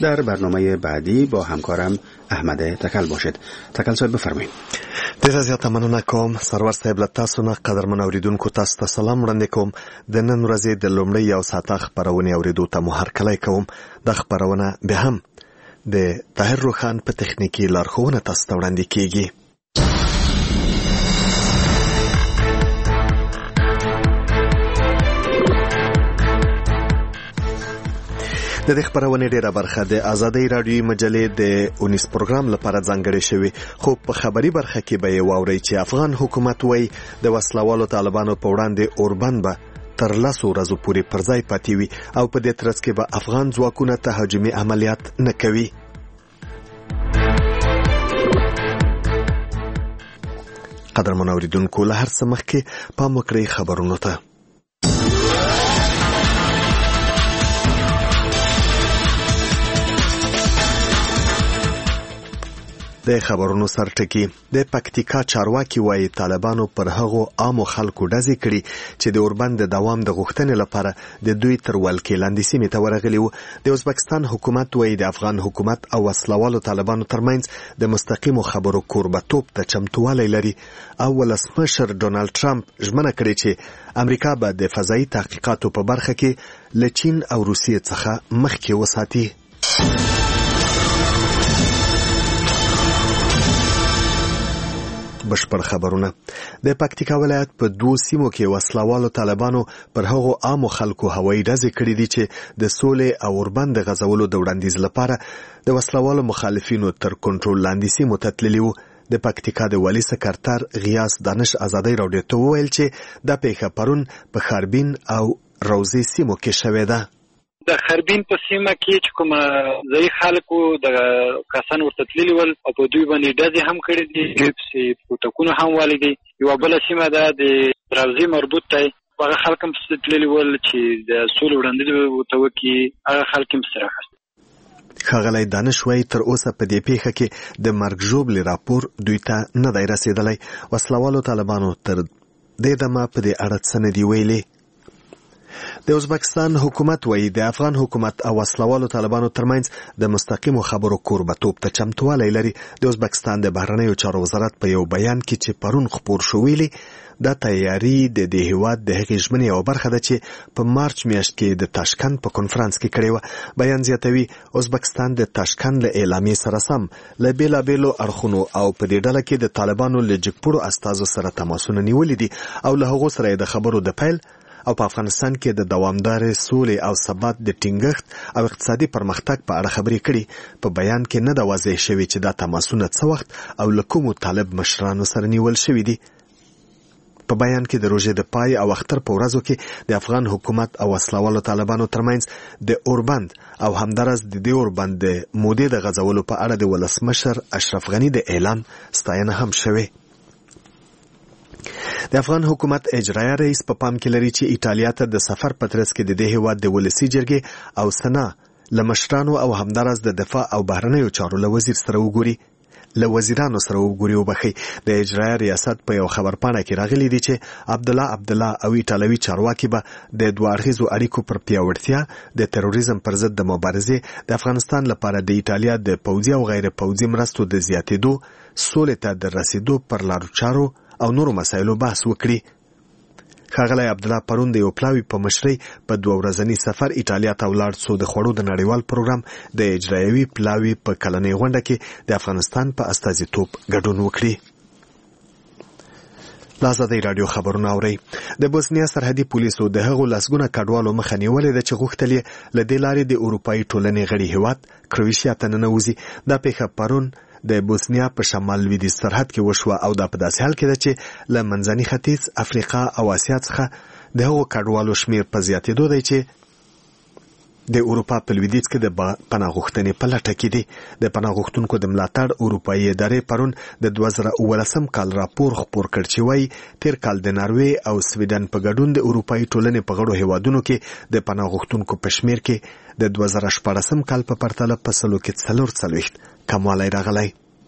در برنامه بعدی با همکارم احمد تکل باشید. تکل صاحب بفرمایید. ډیره زیاته مننه کوم سرور صاحب. له تاسو نه قدرمن اوریدونکو تاسو ته سلام وړاندې کوم. د نن ورځې د لومړۍ یو ساعته خپرونې اوریدو ته مو هرکلی کوم. د خپرونه به هم د طاهر روخان په تخنیکي لارښوونه تاسو ته وړاندې کیږي. د دې خبرونه ډیره برخه د آزادۍ رادیوي مجلې د 19 پروګرام لپاره ځانګړې شوی، خو په خبري برخه کې به یې واورئ چې افغان حکومت وایي د وسلوالو طالبانو په وړاندې اوربند به تر 10 ورځې پورې پر ځای پاتې وي او په دې ترڅ کې به افغان ځواکونه تهاجمي عملیات نه کوي. قدرمن اوریدونکو، له هر څه مخکې پام وکړئ خبرونو ته. د خبرونو سرټکی د پکتیکا چارواکي وایي طالبانو پر هغو عامو خلکو ډزې کړي چې د اوربند د دوام د غوښتنې لپاره د دوی تر ولکې لاندې سیمې ته ورغلي وو. د ازبکستان حکومت وایي د افغان حکومت او وسلوالو طالبانو ترمنځ د مستقیمو خبرو کوربه‌توب ته چمتووالی لري او ولسمشر ډونالد ټرمپ ژمنه کړې چې امریکا به د فضایي تحقیقاتو په برخه کې له چین او روسیې څخه مخکې وساتي. بشپړ خبرونه. د پکتیکا ولایت په 2 سیمو کې وسلوالو طالبانو پر هغو عامو خلکو هوایي ډزې کړې دي چې د سولې او اوربند غځولو د وړاندیز لپاره د وسلوالو مخالفینو تر کنټرول لاندې سیمو ته تللي وو. د پکتیکا د والي سکرتر غیاث دانش آزادۍ راډیو ته وویل چې دا پیښه پرون په خاربین او روزي سیمو کې شوې ده. د خربین په سیمه کې چې کوم ځای خلکو د کسان ورته تللي ول او په دوی باندې ډزې هم کړې دي، ګپسې پروتکونه هم والي دي. یوه بله سیمه ده د روزي مربوط دی، هغه خلک هم پسې تللي ول چې د سولې وړاندیز ورته وکړي، هغه خلک هم پسې راخیستل. ښاغلی دانش وایي تر اوسه په دې پیښه کې د مرګ ژوبلې راپور دوی ته نه دی رسېدلی. وسلوالو طالبانو تر دې دمه په دې اړه څه نه دي ویلي. د ازبکستان حکومت وایي د افغان حکومت او وسلوالو طالبانو ترمنځ د مستقیمو خبرو کوربه‌توب ته چمتووالی لري. د ازبکستان د بهرنیو چارو وزارت په یو بیان کې چې پرون خپور شو ویلي دا تیاری د دې هیواد د هغې ژمنې یوه برخه ده چې په مارچ میاشت کې د تاشکند په کنفرانس کې کړې وه. بیان زیاتوي ازبکستان د تاشکند له اعلامیې سره سم له بېلابېلو اړخونو او په دې ډله کې د طالبانو له جګپوړو استازو سره تماسونه نیولي دي او له هغو سره یې د خبرو د پیل او په افغانستان کې د دوامدارې سولې او ثبات د ټینګښت او اقتصادي پرمختګ په اړه خبرې کړي. په بیان کې نه ده واضح شوي چې دا تماسونه څه وخت او له کومو طالب مشرانو سره نیول شوي دي. په بیان کې د روژې د پای او اختر په ورځو کې د افغان حکومت او وسلوالو طالبانو ترمنځ د اوربند او همدارس د دې اوربند د مودې د غځولو په اړه د ولسمشر اشرف غني د اعلان ستاینه هم شوې. د افغان حکومت اجرایي رئیس په پام کې لري چې ایټالیا ته د سفر په ترڅ کې د دې هیواد د ولسي جرګې او سنا له مشرانو او همدارس د دفاع او بهرنیو چارو له وزیر سره وګوري. له وزیرانو سره وګوري وبخي. د اجرایي ریاست په یو خبرپاڼه کې راغلي دي چې عبدالله او ایټالوي چارواکي به د دوه اړخیزو اړیکو پر پیاوړتیا، د تروریزم پر ضد د مبارزې، د افغانستان لپاره د ایټالیا د پوځي او غیر پوځي مرستو د زیاتېدو، سولې ته د رسیدو پر لارو چارو او نورو مسایلو بحث وکړي. ښاغلی عبدالله پرون د یو پلاوي په مشرۍ په 2 ورځني سفر ایټالیا ته ولاړ څو د خوړو د نړیوال پروګرام د اجرایوي پلاوي په کلنۍ غونډه کې د افغانستان په استازیتوب ګډون وکړي. د آزادۍ راډیو خبرونه اورئ. د بوسنیا سرحدي پولیسو د هغو لسګونه کډوالو مخه نیولې ده چې غوښتل یې له دې لارې د اروپایي ټولنې غړي هیواد کروشیا ته ننوځي. دا پیښه پرون د بوسنیا په شمال لویدیځ سرحد کې وشوه او دا په داسې حال کې ده چې له منځني ختیځ، افریقا او اسیا څخه د هغو کډوالو شمیر په زیاتېدو دی چې د اروپا په لویدیځ کې د پناه غوښتنې په لټه کې دي. د پناه غوښتونکو د ملاتړ اروپایي ادارې پرون د 2019 کال راپور خپور کړ چې وایي تیر کال د ناروې او سویډن په ګډون د اروپایي ټولنې په غړو هیوادونو کې د پناه غوښتونکو په شمیر کې د 2014 کال په پرتله په سلو کې 44 کموالی راغلی.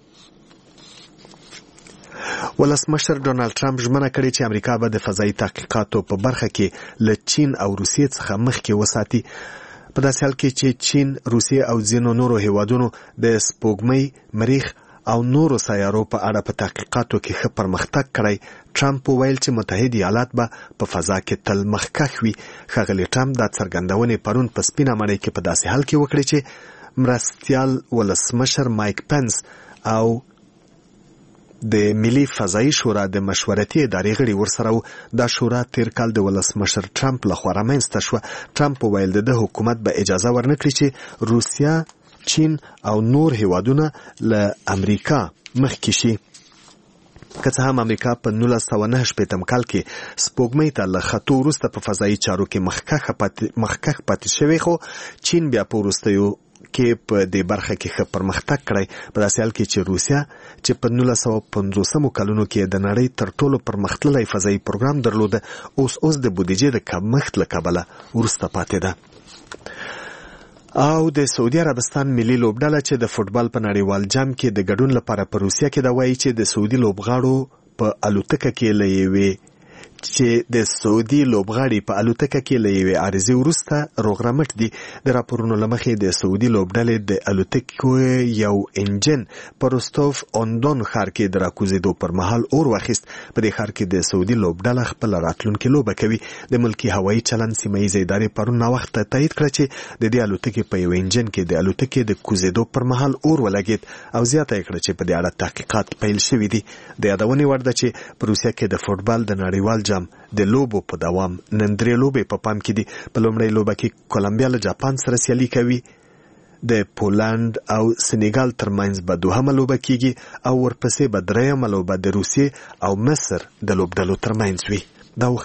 ولسمشر ډونالد ټرمپ ژمنه کړې چې امریکا به د فضایي تحقیقاتو په برخه کې له چین او روسیې څخه مخکې وساتي. په داسې حال کې چې چین، روسیې او ځینو نورو هیوادونو د سپوږمۍ، مریخ او نورو سیارو په اړه په تحقیقاتو کې ښه پرمختګ کړی، ټرمپ وویل چې متحد ایالات به په فضا کې تل مخکښ وي. ښاغلی ټرمپ دا څرګندونې پرون په سپینه ماڼۍ کې په داسې حال کې وکړې چې مرستیال ولسمشر مایک پنس او د ملي فضایي شورا د مشورتي ادارې غړي ورسره وو. دا شورا تیر کال د ولسمشر ټرمپ لخوا رامنځته شوه. ټرمپ وویل د حکومت به اجازه ورنکړي چې روسیا، چین او نور هیوادونه له امریکا مخکې شي. که څه هم امریکا په 1969 کال کې سپوږمۍ ته له خطو وروسته په فضایي چارو کې مخکښ پاتې شوی، خو چین بیا په وروستیو کې په دې برخه کې ښه پرمختګ کړی، په داسې حال کې چې روسیا چې په 1950 کلونو کې د نړۍ تر ټولو پرمختللی فضایي پروګرام درلوده، اوس د بودیجې د کمښت له کبله وروسته پاتې ده. او د سعودي عربستان ملي لوبډله چې د فوټبال په نړیوال جام کې د ګډون لپاره په روسیا کې دا وایي چې د سعودي لوبغاړو په الوتکه کې له یوې عارضې وروسته روغرمټ دي. د راپورونو له مخې د سعودي لوبډلې د الوتکو یو انجن په روستوف اوندون ښار کې د راکوزېدو پر مهال اور واخیست. په دې ښار کې د سعودي لوبډله خپله راتلونکې لوبه کوي. د ملکي هوایي چلند سیمهییزې ادارې پرون ناوخته تایید کړه چې د دې الوتکې په یو انجن کې د الوتکې د کوزېدو پر مهال اور ولګېد او زیاته یې کړه چې په دې اړه تحقیقات پیل شوي دي. د یادونې وړ ده چې په روسیا کې د فوټبال د نړیوال جام د لوبو په دوام نن 3 لوبې په پام کې دي. په لومړۍ لوبه کې کولمبیا له جاپان سره سیالي کوي، د پولند او سنیګال ترمنځ به 2مه لوبه کیږي او ورپسې به 3مه لوبه د روسیې او مصر د لوبډلو ترمنځ وي. دا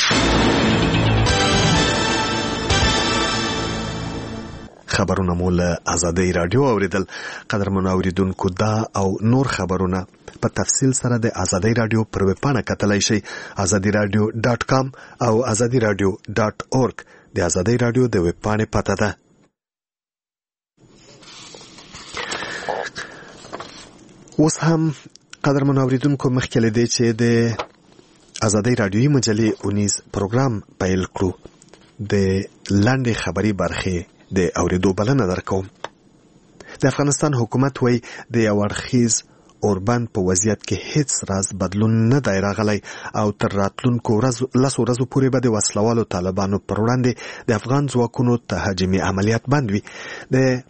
خبرونه مو له ازادۍ رادیو اوریدل. قدرمنو اوریدونکو، دا او نور خبرونه په تفصیل سره د ازادۍ رادیو پر ویب پاڼه کتلای شئ، azadiradio.com او azadiradio.org. د ازادۍ رادیو د ویب پاڼې پته ده. اوس هم قدرمنو اوریدونکو، مخکې له دې چې د ازادۍ رادیوي مجلې اونیز پروګرام پیل کړو، د لاندې خبري برخې د اوریدو بلنه درکوم. د افغانستان حکومت وایي د یو اړخیز اوربند په وضعیت کې هیڅ راز بدلون نه دی راغلی او تر راتلونکو 10 ورځو پورې به د وسلوالو طالبانو پر وړاندې د افغان ځواکونو تهاجمي عملیات بند وي. د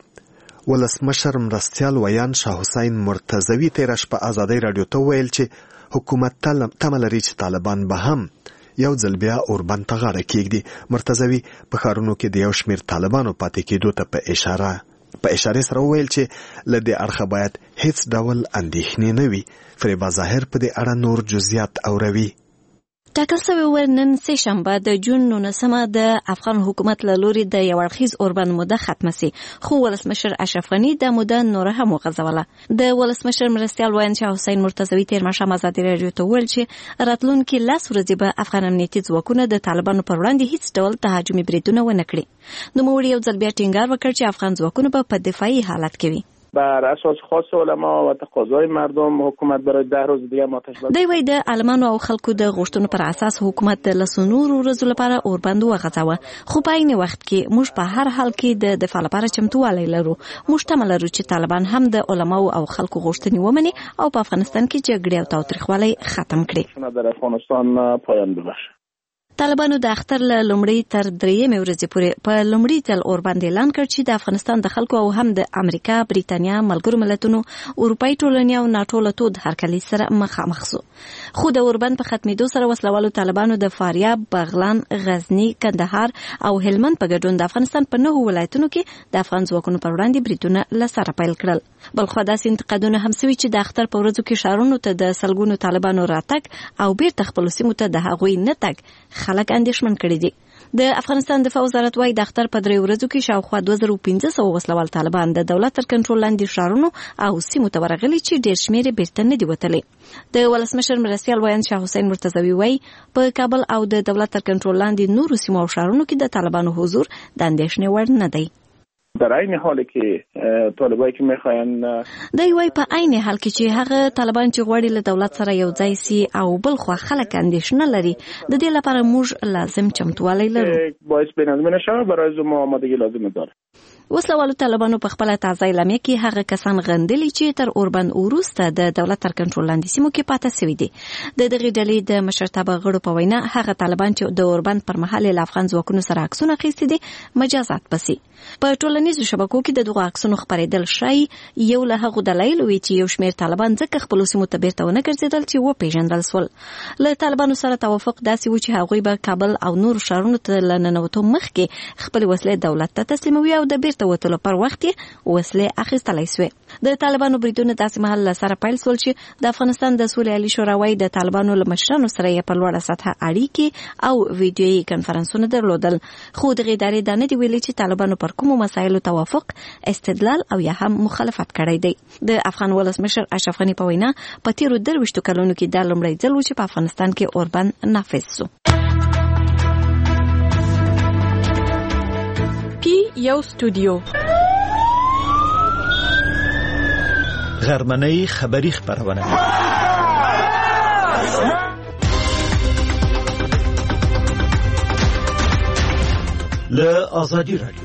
ولسمشر مرستیال ویان شاه حسین مرتضوي تېره شپه ازادۍ راډیو ته وویل چې حکومت تمه لري چې طالبان به هم یو ځل بیا اوربند ته غاړه کېږدي. مرتضوي په ښارونو کې د یو شمېر طالبانو پاتې کېدو ته په اشاره سره وویل چې له دې اړخه باید هیڅ ډول اندېښنې نه وي. فریبا ظاهر په دې اړه نور جزئیات اوروي. ټاکل شوی و نن سه شنبه د جون 19 د افغان حکومت له لوري د یو اړخیز اوربند موده ختمه سي، خو ولسمشر اشرف غني د موده نور هم وغځوله. د ولسمشر مرستیال ویان شاه حسین مرتضوي تیر ماښام ازادي راډیو ته ویل چې راتلونکي 10 ورځې به افغان امنیتي ځواکونه د طالبانو پر وړاندې هیڅ ډول تهاجمي بریدونه ونه کړي. نوموړي یو ځل بیا ټینګار وکړ چې افغان ځواکونه به په دفاعي حالت کې وي. بر اساس خاص علما و تقاضای مردم حکومت برای 10 روز دیگه آتش بس. دی وای د علمانو او خلکو د غوښتنو پر اساس حکومت د لسنور ورځو لپاره اوربند وغځاوه، خو په عین وخت کې موږ په هر حال کې د دفاع لپاره چمتووالی لرو. موږ تمه لرو چې طالبان هم د علماو او خلکو غوښتنې ومني او په افغانستان کې جګړې او تاوتریخوالی ختم کړي. در افغانستان پایان ببخشه. طالبانو د اختر له لومړۍ تر 3مې ورځې پورې په لومړي ځل اوربند اعلان کړ چې د افغانستان د خلکو او هم د امریکا، بریتانیا، ملګرو ملتونو، اروپایي ټولنې او ناټو له تود هرکلي سره مخامخ شو. خو د اوربند په ختمېدو سره وسلوالو طالبانو د فاریاب، بغلان، غزنی، کندهار او هلمند په ګډون د افغانستان په 9 ولایتونو کې د افغان ځواکونو پر وړاندې بریدونه له سره پیل کړل. بلخو داسې انتقادونه هم شوي چې د اختر په ورځو کې ښارونو ته د سلګونو طالبانو راتګ او بیرته خپلو سیمو ته د هغوی نه تګ خلک اندېښمن کړي دي. د افغانستان دفاع وزارت وايي د اختر په 3 ورځو کې شاوخوا 2500 وسلوال طالبان د دولت تر کنټرول لاندې ښارونو او سیمو ته ورغلي چې ډېر شمېر یې بیرته نه دي وتلي. د ولسمشر مرستیال ویان شاه حسین مرتضوي وايي په کابل او د دولت تر کنټرول لاندې نورو سیمو او ښارونو کې د طالبانو حضور د اندېښنې وړ نه دی. در عین حالی که طالبایی که میخواین دی وای په عین حال کې چې هغه طالبان چې غواړي له دولت سره یو ځای سي او بل خو خلک اندېښنه لري د دې لپاره موږ لازم چمتووالی لرو باعث بینظمی نشه برای زما آمادگی لازم داره. وسلوالو طالبانو په خپل تازه اعلامیه کې هغه کسان غندلي چې تر اوربند وروسته د دولت تر کنټرول لاندې سیمو کې پاتې شوي دي. د دغې ډلې د مشرتابه غړو په وینا هغه طالبان چې د اوربند پر مهال له افغان ځواکونو سره عکسونه اخیستي دي مجازات پسې. په ټولنیزو شبکو کې د دغو عکسونو خپرېدل ښایي یو له هغو دلایلو وي چې یو شمېر طالبان ځکه خپلو سیمو ته بیرته ونه ګرځېدل چې وپېژندل سول. له طالبانو سره توافق داسې و چې هغوی به کابل او نورو ښارونو ته له ننوتو مخکې خپلې وسلې دولت ته تسلیموي او د بیرته وتلو پر وخت یې وسلې اخیستلی سوې. د طالبانو بریدونه داسې مهال له سره پیل سول چې د افغانستان د سولې عالي شورا وايي د طالبانو له مشرانو سره یې په لوړه سطحه اړیکې او ویډیویي کنفرانسونه درلودل. خو دغې ادارې دا نه دي ویلي چې طالبانو پر کومو مسایلو توافق استدلال او یا هم مخالفت کړی دی. د افغان ولسمشر اشرف غني په وینا په تیرو 23 کلونو کې دا لومړی ځل و چې په افغانستان کې اوربند نافذ سو. یو استودیو غرمنۍ خبری خبرونه له آزادی رادیو.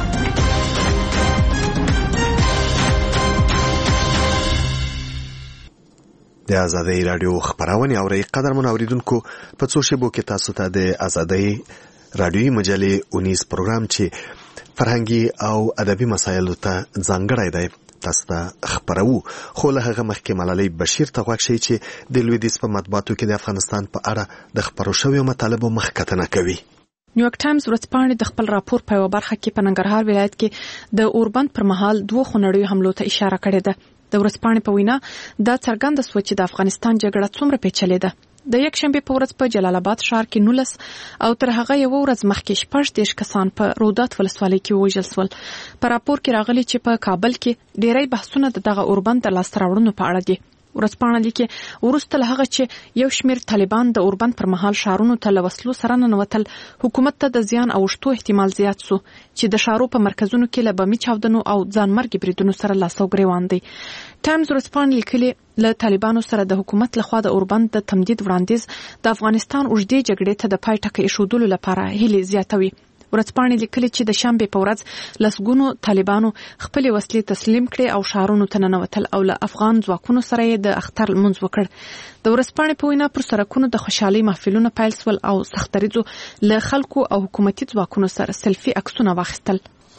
د آزادی رادیو خبرونه اوري قدرمن اوریدونکو په څو شیبو کې تاسو ته د آزادی رادیوي مجلې 19 پروګرام چې فرهنګي او ادبي مسایلو ته ځانګړی دی تاسو ته خبرو. خو له هغه مخکې ملالۍ بشیر ته غوښتي شي چې د لویدیځ په مطبوعاتو کې د افغانستان په اړه د خبرو شویو مطالبو مخکتنه کوي. نیویارک ټایمز ورځپاڼې د خپل راپور په یوه برخه کې په ننګرهار ولایت کې د اوربند پر مهال 2 خونړیو حملو ته اشاره کړې ده. د ورځپاڼې په وینا دا څرګنده شوه چې د افغانستان جګړه څومره پیچلې ده. د یک شنبه په ورځ په جلال آباد ښار کې 19 او تر هغه یو ورځ مخکې 14 کسان په رودات ولسوالۍ کې وژل شول. په راپور کې راغلي چې په کابل کې ډېری بحثونه د دغه اوربند د لاسته راوړنو په اړه دي. ورځپاڼه لیکي وروسته له هغه چې یو شمېر طالبان د اوربند پر مهال ښارونو ته له وسلو سره ننوتل، حکومت ته د زیان اوښتو احتمال زیات سو چې د ښارو په مرکزونو کې له بمي چاودنو او ځانمرګي بریدونو سره لاس او ګریوان دي. ټایمز ورځپاڼه لیکلي له طالبانو سره د حکومت لخوا د اوربند د تمدید وړاندیز د افغانستان اوږدې جګړې ته د پای ټکی ایښودلو لپاره هیلې زیاتوي. ورځپاڼې لیکلي چې د شنبې په ورځ لسګونو طالبانو خپلې وسلې تسلیم کړې او ښارونو ته ننوتل او له افغان ځواکونو سره یې د اختر لمونځ وکړ. د ورځپاڼې په وینا پر سړکونو د خوشحالۍ محفلونه پیل شول او سختریزو له خلکو او حکومتي ځواکونو سره سلفي عکسونه واخیستل.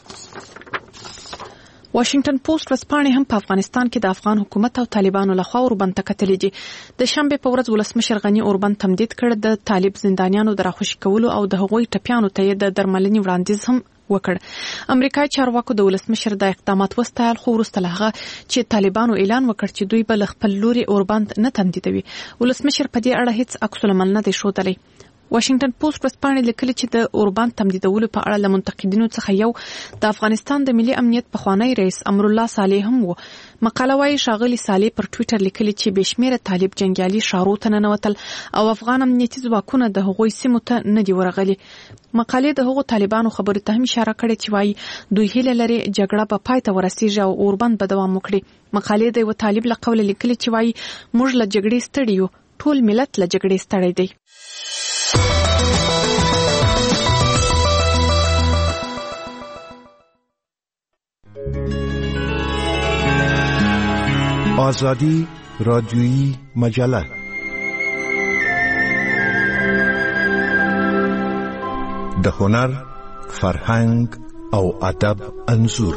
واشنگټن پوسټ ورځپاڼې هم په افغانستان کې د افغان حکومت او طالبانو لخوا اوربند ته کتلې دي. د شنبې په ورځ ولسمشر غني اوربند تمدید کړ. د طالب زندانیانو د راخوشي کولو او د هغوی ټپیانو ته د درملنې وړاندیز هم وکړ. امریکایي چارواکو د ولسمشر د اقدامات وستایل، خو وروسته له هغه چې طالبانو اعلان وکړ چې دوی به له خپل لوري اوربند نه تمدیدوي، ولسمشر په دې اړه هیڅ عکس العمل نه دی ښودلی. واشنگټن پوسټ ورځپاڼې لیکلي چې د اوربند تمدیدولو په اړه له منتقدینو څخه یو د افغانستان د ملي امنیت پخوانی رئیس امر الله صالح هم و. مقاله وايي ښاغلي صالح پر ټویټر لیکلي چې بشمیره طالب جنگیالي ښارو ته ننوتل او افغان امنیتي ځواکونه د هغوی سیمو ته نه دي ورغلي. مقالې د هغو طالبانو خبرو ته هم اشاره کړې چې وايي دوی هیله لري جګړه به پای ته ورسیږي او اوربند به دوام وکړي. مقالې د یو طالب له قوله لیکلي چې وايي موږ له جګړې ستړي یو، ټول ملت له جګړې ستړی دی. آزادی رادیویی مجله د هنر، فرهنګ او ادب انځور.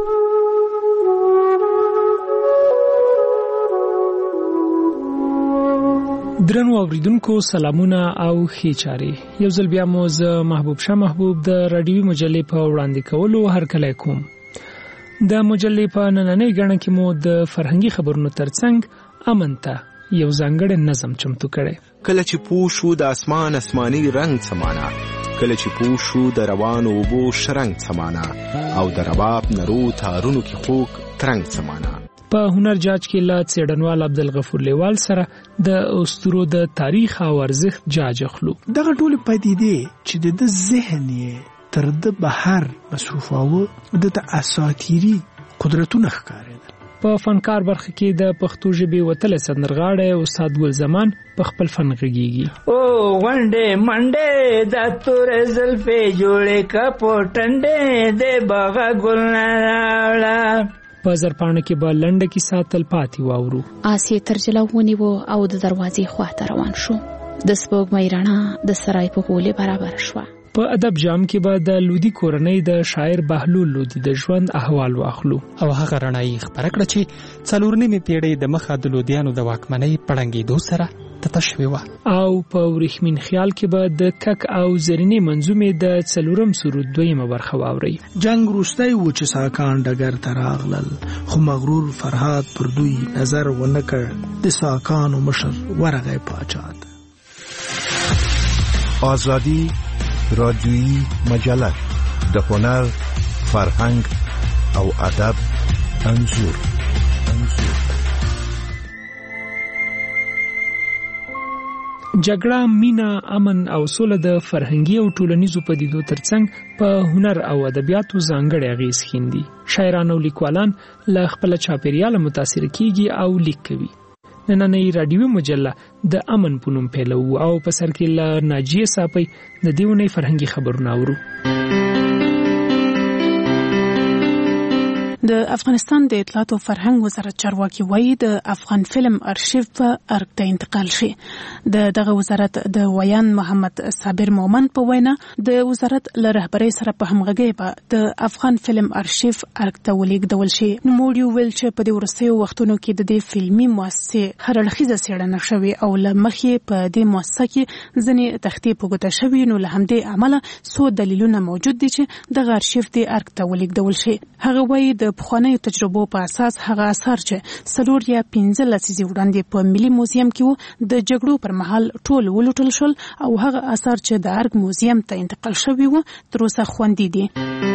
درنو اوریدونکو سلامونه او ښې چارې. یو ځل بیا مو زه محبوب شاه محبوب د رادیوي مجلې په وړاندې کولو هرکلی کوم. د مجلې په نننۍ ګڼه کې مو د فرهنګي خبرونو ترڅنګ امن ته یو ځانګړی نظم چمتو کړی. کله چې پوه شو د اسمان اسماني رنګ څه معنا، کله چې پوه شو د روانو اوبو شرنګ څه معنا، او د رباب نرو تارونو کې خوږ ترنګ څه معنا. په هنر جاج کې له څېړنوال عبدالغفور لیوال سره د اسطورو د تاریخ او ارزښت جاج اخلو. دغه ټول پدیدې چې د ذهن یې تر د بهر مصروفاوه د اساطیری قدرتونه ښکارېدل. په فنکار برخه کې د پښتو ژبې وتل سندرغاړی استاد ګل زمان په خپل فن غږیږي. او غونډې منډې د تور زلفې جوړې کپوټنډې د باغ ګل راوړه. په زرپاڼه کې به لنډه کیسه تل پاتې واورو. آسی تر جلا ونیو او د دروازې خواته روان شو. د سپوږمۍ رڼا د سرای په غولې برابر شوه. په ادب جام کې به د لودي کورنۍ د شاعر بهلول لودي د ژوند احوال واخلو او هغه رڼایي خبره کړه چې 4 نیمه پیړۍ د مخه د لودیانو د واکمنۍ پړنګېدو سره تشوي و. او په ورېښمین خیال کې به د کک او زرینې منظومې د 4 سرود 2 برخه واوري. جنگ روستی و چې ساکان ډګر ته راغلل، خو مغرور فرهاد پر دوی نظر ونه کړ. د ساکانو مشر ورغی پاچا ته. آزادی رادیویی مجله د هنر، فرهنګ او ادب انځور. جګړه، مینه، امن او سوله د فرهنګي او ټولنیزو پدیدو ترڅنګ په هنر او ادبیاتو ځانګړی اغیز ښیندي. شاعران او لیکوالان له خپل چاپیریال متاثر کیږي او لیک کوي. نننۍ رادیوي مجله د امن په نوم پیلو او په سر کې له ناجیه صاحب د دیونی فرهنګي خبرونه اورو. د افغانستان د اطلاعات او فرهنګ وزارت چارواکي وایي د افغان فلم ارشیف په ارګ ته انتقال شي. دغه وزارت د ویان محمد صابر مومن په وینا د وزارت له رهبرۍ سره په همغږۍ به د افغان فلم ارشیف ارګ ته ولېږدول شي. نوموړي ویل چې په دې وروستیو وختونو کې د دې فلمي مؤسسې هر اړخیزه څېړنه شوې او له مخې په دې مؤسسه کې ځینې تختې په ګوته شوي، نو له همدې امله څو دلیلونه موجود دي چې دغه ارشیف دې ارګ ته ولېږدول شي. هغه وایي د پخوانیو تجربو په اساس هغه اثار چې 4 یا 15 لسیزې وړاندې په ملي موزیم کې وو د جګړو پر مهال ټول ولوټل شول او هغه اثار چې د ارګ موزیم ته انتقال شوي وو تر اوسه خوندي دي.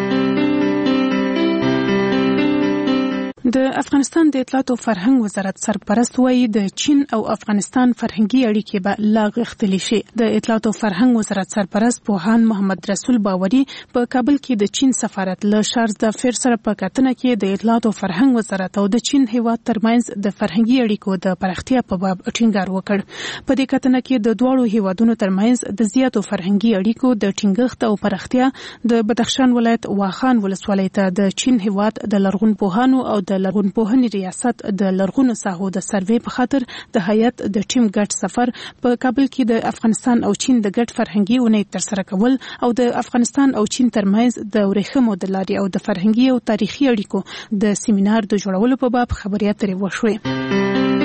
د افغانستان د اطلاعات او فرهنګ وزارت سرپرست وایي د چین او افغانستان فرهنګي اړیکې به لا غښتلې شي. د اطلاعات او فرهنګ وزارت سرپرست پوهاند محمد رسول باوري په کابل کې د چین سفارت له شارز د فیر سره په کتنه کې د اطلاعات او فرهنګ وزارت او د چین هیواد ترمنځ د فرهنګي اړیکو د پراختیا په باب ټینګار وکړ. په دې کتنه کې د دواړو هیوادونو ترمنځ د زیاتو فرهنګي اړیکو د ټینګښت او پراختیا د بدخشان ولایت واخان ولسوالۍ ته د چین هیواد د لرغونپوهانو او د لرغونپوهنې ریاست د لرغونو ساحو د سروې په خاطر د هیئت د ټیم ګډ سفر په کابل کې د افغانستان او چین د ګډ فرهنګي اونۍ ترسره کول او د افغانستان او چین ترمنځ د ورېښمو د لارې او د فرهنګي او تاریخي اړیکو د سیمینار د جوړولو په باب خبرې اترې وشوې.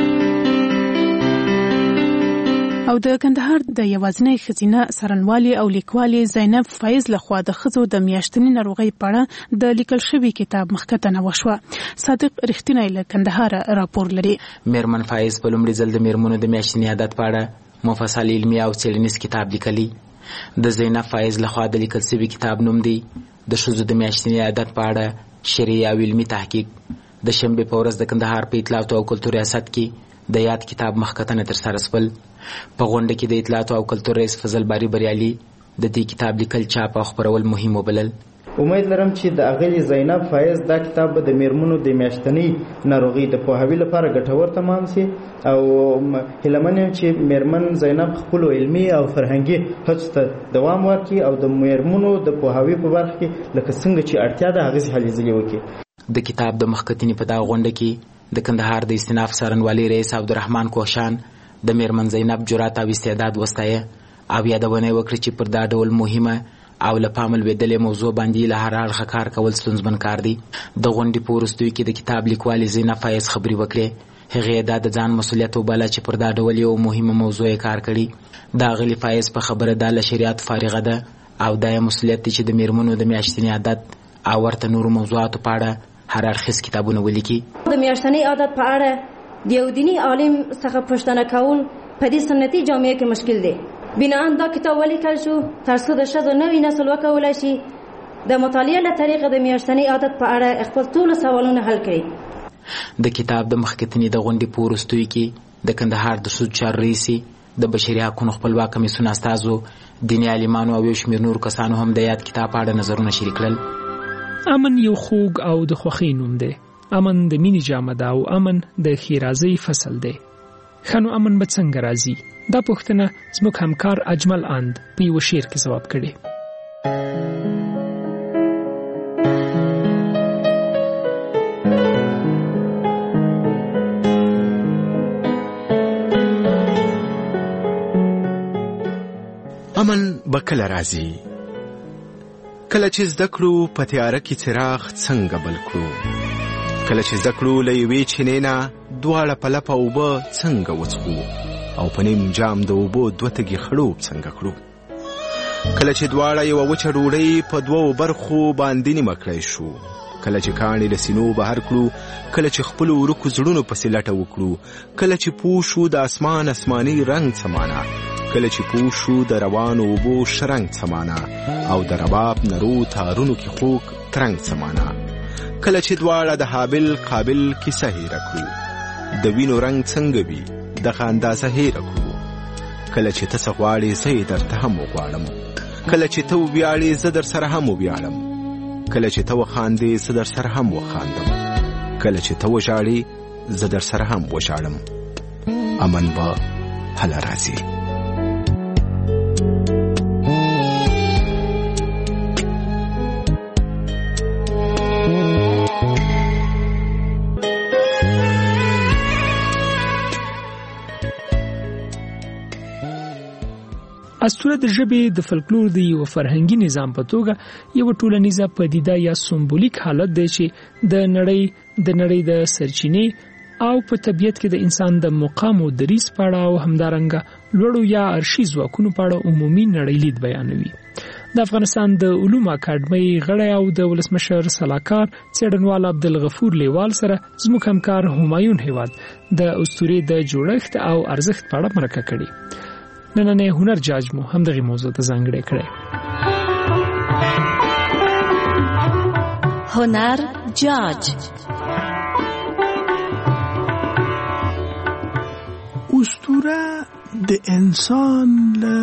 او د کندهار د یوازنۍ ښځینه څارنوالې او لیکوالې زینب فایز لخوا د ښځو د میاشتنۍ ناروغۍ په اړه د لیکل شوي کتاب مخکتنه وشوه. صادق رښتینی له کندهار راپور لري. میرمن فایز په لومړي ځل د میرمنو د میاشتنۍ عادت په اړه مفصل علمي او څېړنیز کتاب لیکلی. د زینب فایز لخوا د لیکل شوي کتاب نوم دی د ښځو د میاشتنۍ عادت په اړه شرعي او علمي تحقیق. د شنبې په ورځ د کندهار په اطلاعات او کلتور ریاست کې د یاد کتاب مخکتنه ترسره شول. په غونډه کې د اطلاعات او کلتور رئیس فضل باری بریالي د دې کتاب لیکل چاپ او خپرول مهم وبلل. امید لرم چې د اغلی زینب فایز دا کتاب د میرمنو د میاشتنۍ ناروغۍ د پوهاوي لپاره ګټور تمام شي او هیله من یم چې میرمن زینب خپل علمي او فرهنګي هڅو ته دوام ورکړي او د میرمنو د پوهاوي په برخه کې لکه څنګه چې اړتیا ده هغه هلې ځلې وکړي. د کتاب د مخکتنې په دغه غونډه کې د کندهار د استناف څارنوالۍ رئیس عبدالرحمن کوشان د میرمن زینب جرأت او استعداد وستایه او یادونه وکړه چې پر دا ډول مهمه او له پامه لوېدلې موضوع باندې له هر اړخه کار کول ستونزمن کار دی. د غونډې په وروستیو کې د کتاب لیکوالې زینب فایز خبرې وکړې. هغې دا د ځان مسؤلیت وباله چې پر دا ډول یو مهمه موضوع یې کار کړي. د اغلې فایز په خبره دا له شریعت فارغه ده او دا یې مسؤلیت دی چې د میرمنو د میاشتنۍ عادت او ورته نورو موضوعاتو په اړه هر اړخیز کتابونه ولیکي. د میاشتنۍ عادت په اړه د یو دیني عالم څخه پوښتنه کول په دې سنتي جامعه کې مشکل دی. بناء دا کتاب ولیکل شو ترڅو د ښځو نوی نسل وکولای شي د مطالعې له طریقې د میاشتنۍ عادت په اړه خپل ټول سوالونه حل کړي. د کتاب د مخکتنې د غونډې په وروستیو کې د کندهار د سود چارو رئیس د بشري حقوقو خپلواک کمیسیون استازو، دیني عالمانو او یو شمېر نورو کسانو هم د یاد کتاب په اړه نظرونه شریک کړل. امن یو خوږ او د خوښۍ نوم دی. امن د مینې جامه ده او امن د ښېرازۍ فصل دی. ښه نو امن به څنګه راځي؟ دا پوښتنه زموږ همکار اجمل اند په یو شعر کې ځواب کړي. امن به کله راځي؟ کله چې زده کړو په تیاره کې څراغ څنګه بل کړو، کله چې زده کړو له یوې چینې نه دواړه په لپه اوبه څنګه وڅښو او په نیم جام د اوبو دوه تږي خړوب څنګه کړو، کله چې دواړه یوه وچه ډوډۍ په دوو برخو باندې نیمه کړی شو، کله چې کاڼي له سینو بهر کړو، کله چې خپلو ورکو زړونو پسې لټه وکړو، کله چې پوه شو د اسمان اسماني رنګ څه معنا، کله چې پوه شو د روانو اوبو شرنګ څه معنا او د رباب نرو تارونو کې خوږ ترنګ څه معنا، کله چې دواړه د حابل قابل کیسه هیره کړو، د وینو رنګ څنګه وي دغه اندازه هیره کړو، کله چې ته څه غواړې زه یې درته هم وغواړم، کله چې ته وویاړې زه در سره هم وویاړم، کله چې ته وخاندې زه در سره هم وخاندم، کله چې ته وژاړې زه در سره هم وژاړم. امن به هله راځي. اسطوره د ژبې د فلکلور د یو فرهنګي نظام په توګه یو ټولنیزه پدیده یا سمبولیک حالت دی چې د نړۍ د سرچینې او په طبیعت کې د انسان د مقام او دریځ په اړه او همدارنګه لوړو یا ارشي ځواکونو په اړه عمومي نړیلید بیانوي. د افغانستان د علومو اکاډمۍ غړی او د ولسمشر سلاکار څېړنوال عبدالغفور لیوال سره زموږ همکار همایون هیواد د اسطورې د جوړښت او ارزښت په اړه مرکه کړې. نننې هنر جاج مو هم دغه موضوع ته ځانګړی کړی. هنر جاج. اسطوره د انسان له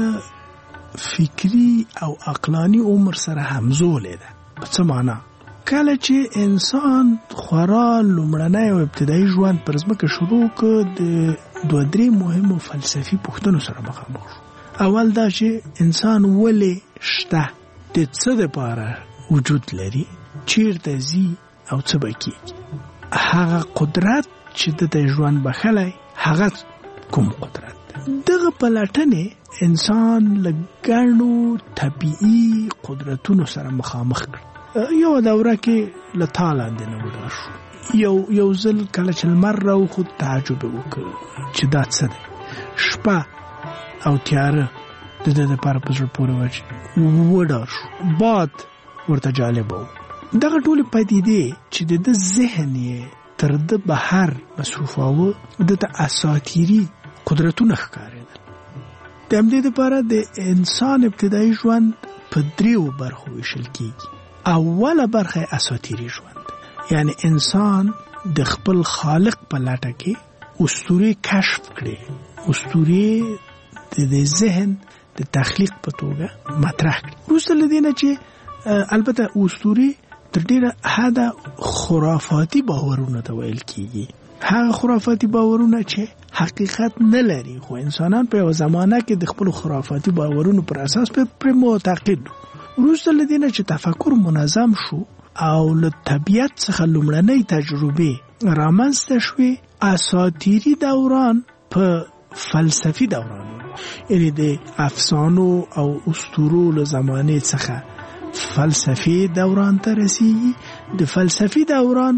فکری او عقلانی عمر سره همزوله ده. په څه معنا؟ کله چې انسان خورا لومړنی او ابتدایي ژوند پر ځمکه شروع کړ د دوه درې مهمو فلسفي پوښتنو سره مخامخ شو. اول دا چې انسان ولې شته، د څه لپاره وجود لري، چیرته ځي او څه به کیږي، هغه قدرت چې د ژوند بخلی هغه کوم قدرت ده. دغه پلټنې انسان له ګڼو طبیعي قدرتونو سره مخامخ کړ. یو دوره کې له تا لاندې نه ولاړ شو. یو ځل کله چې لمر راوخوت تعجب وکړ چې دا څه دی. شپه او تیاره د ده دپاره په زړه پورې وه چې وډار شو. باد ورته جالب و. دغه ټولې پدیدې چې د ده ذهن یې تر ده بهر مصروفاوه، ده ته اساطیري قدرتونه ښکارېدل. د همدې دپاره د انسان ابتدایي ژوند په دریو برخو ویشل کېږي. اوله برخه اساطیري ژوند، یعنی انسان د خپل خالق په لټه کې اسطورې کشف کړي، اسطورې د ذهن د تخلیق په توګه مطرح کړي. وروسته له دې نه چې البته اسطورې تر ډېره حده خرافاتي باورونه ته ویل کېږي. هغه خرافاتي باورونه چې حقیقت نه لري، خو انسانان په یوه زمانه کې د خپلو خرافاتي باورونو پر اساس پرې معتقد وو. وروسته له دې نه چې تفکر منظم شو او له طبیعت څخه لومړنۍ تجربې رامنځته شوې، اساطیري دوران په فلسفي دوران، یعنی د افسانو او اسطورو له زمانې څخه فلسفي دوران ته رسیږي. د فلسفي دوران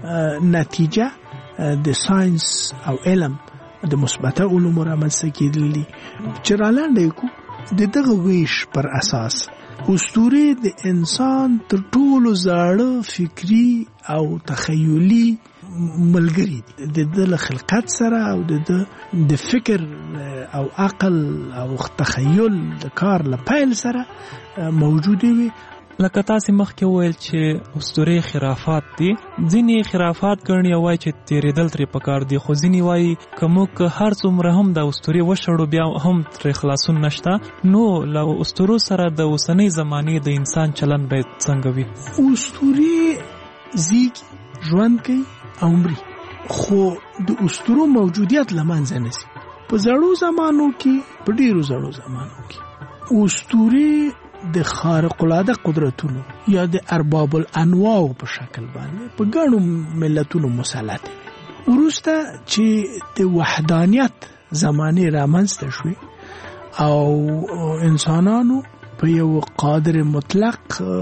نتیجه د ساينس او علم د مثبته علومو رامنځته کېدل دي چې رالنډه کو د دغه ویش پر اساس اسطورې د انسان تر ټولو زاړه فکری او تخیلي ملګری دي. د خلقت سره او د فکر او عقل او تخیل د کار له پیل سره موجود وي لکه تاسې مخکې وویل چې اسطورې خرافات دي. ځینې خرافات ګڼي او وایي چې تېرېدل ترې پکار دي، خو ځینې وایي که موږ هر څومره هم د اسطورې وشړو بیا هم ترې خلاصون نشته. نو له اسطورو سره د اوسنۍ زمانې د انسان چلند باید څنګه وي؟ اسطورې زیږي، ژوند کوي او مري، خو د اسطورو موجودیت له منځه نځي. په زړو زمانو کې، په ډېرو زړو زمانو کې اسطورې د خارق العاده قدرتونو یا د ارباب الانواع په شکل باندې په ګڼو ملتونو مسلط وي. وروسته چې د وحدانیت زمانې رامنځته شوې او انسانانو په یو قادر مطلق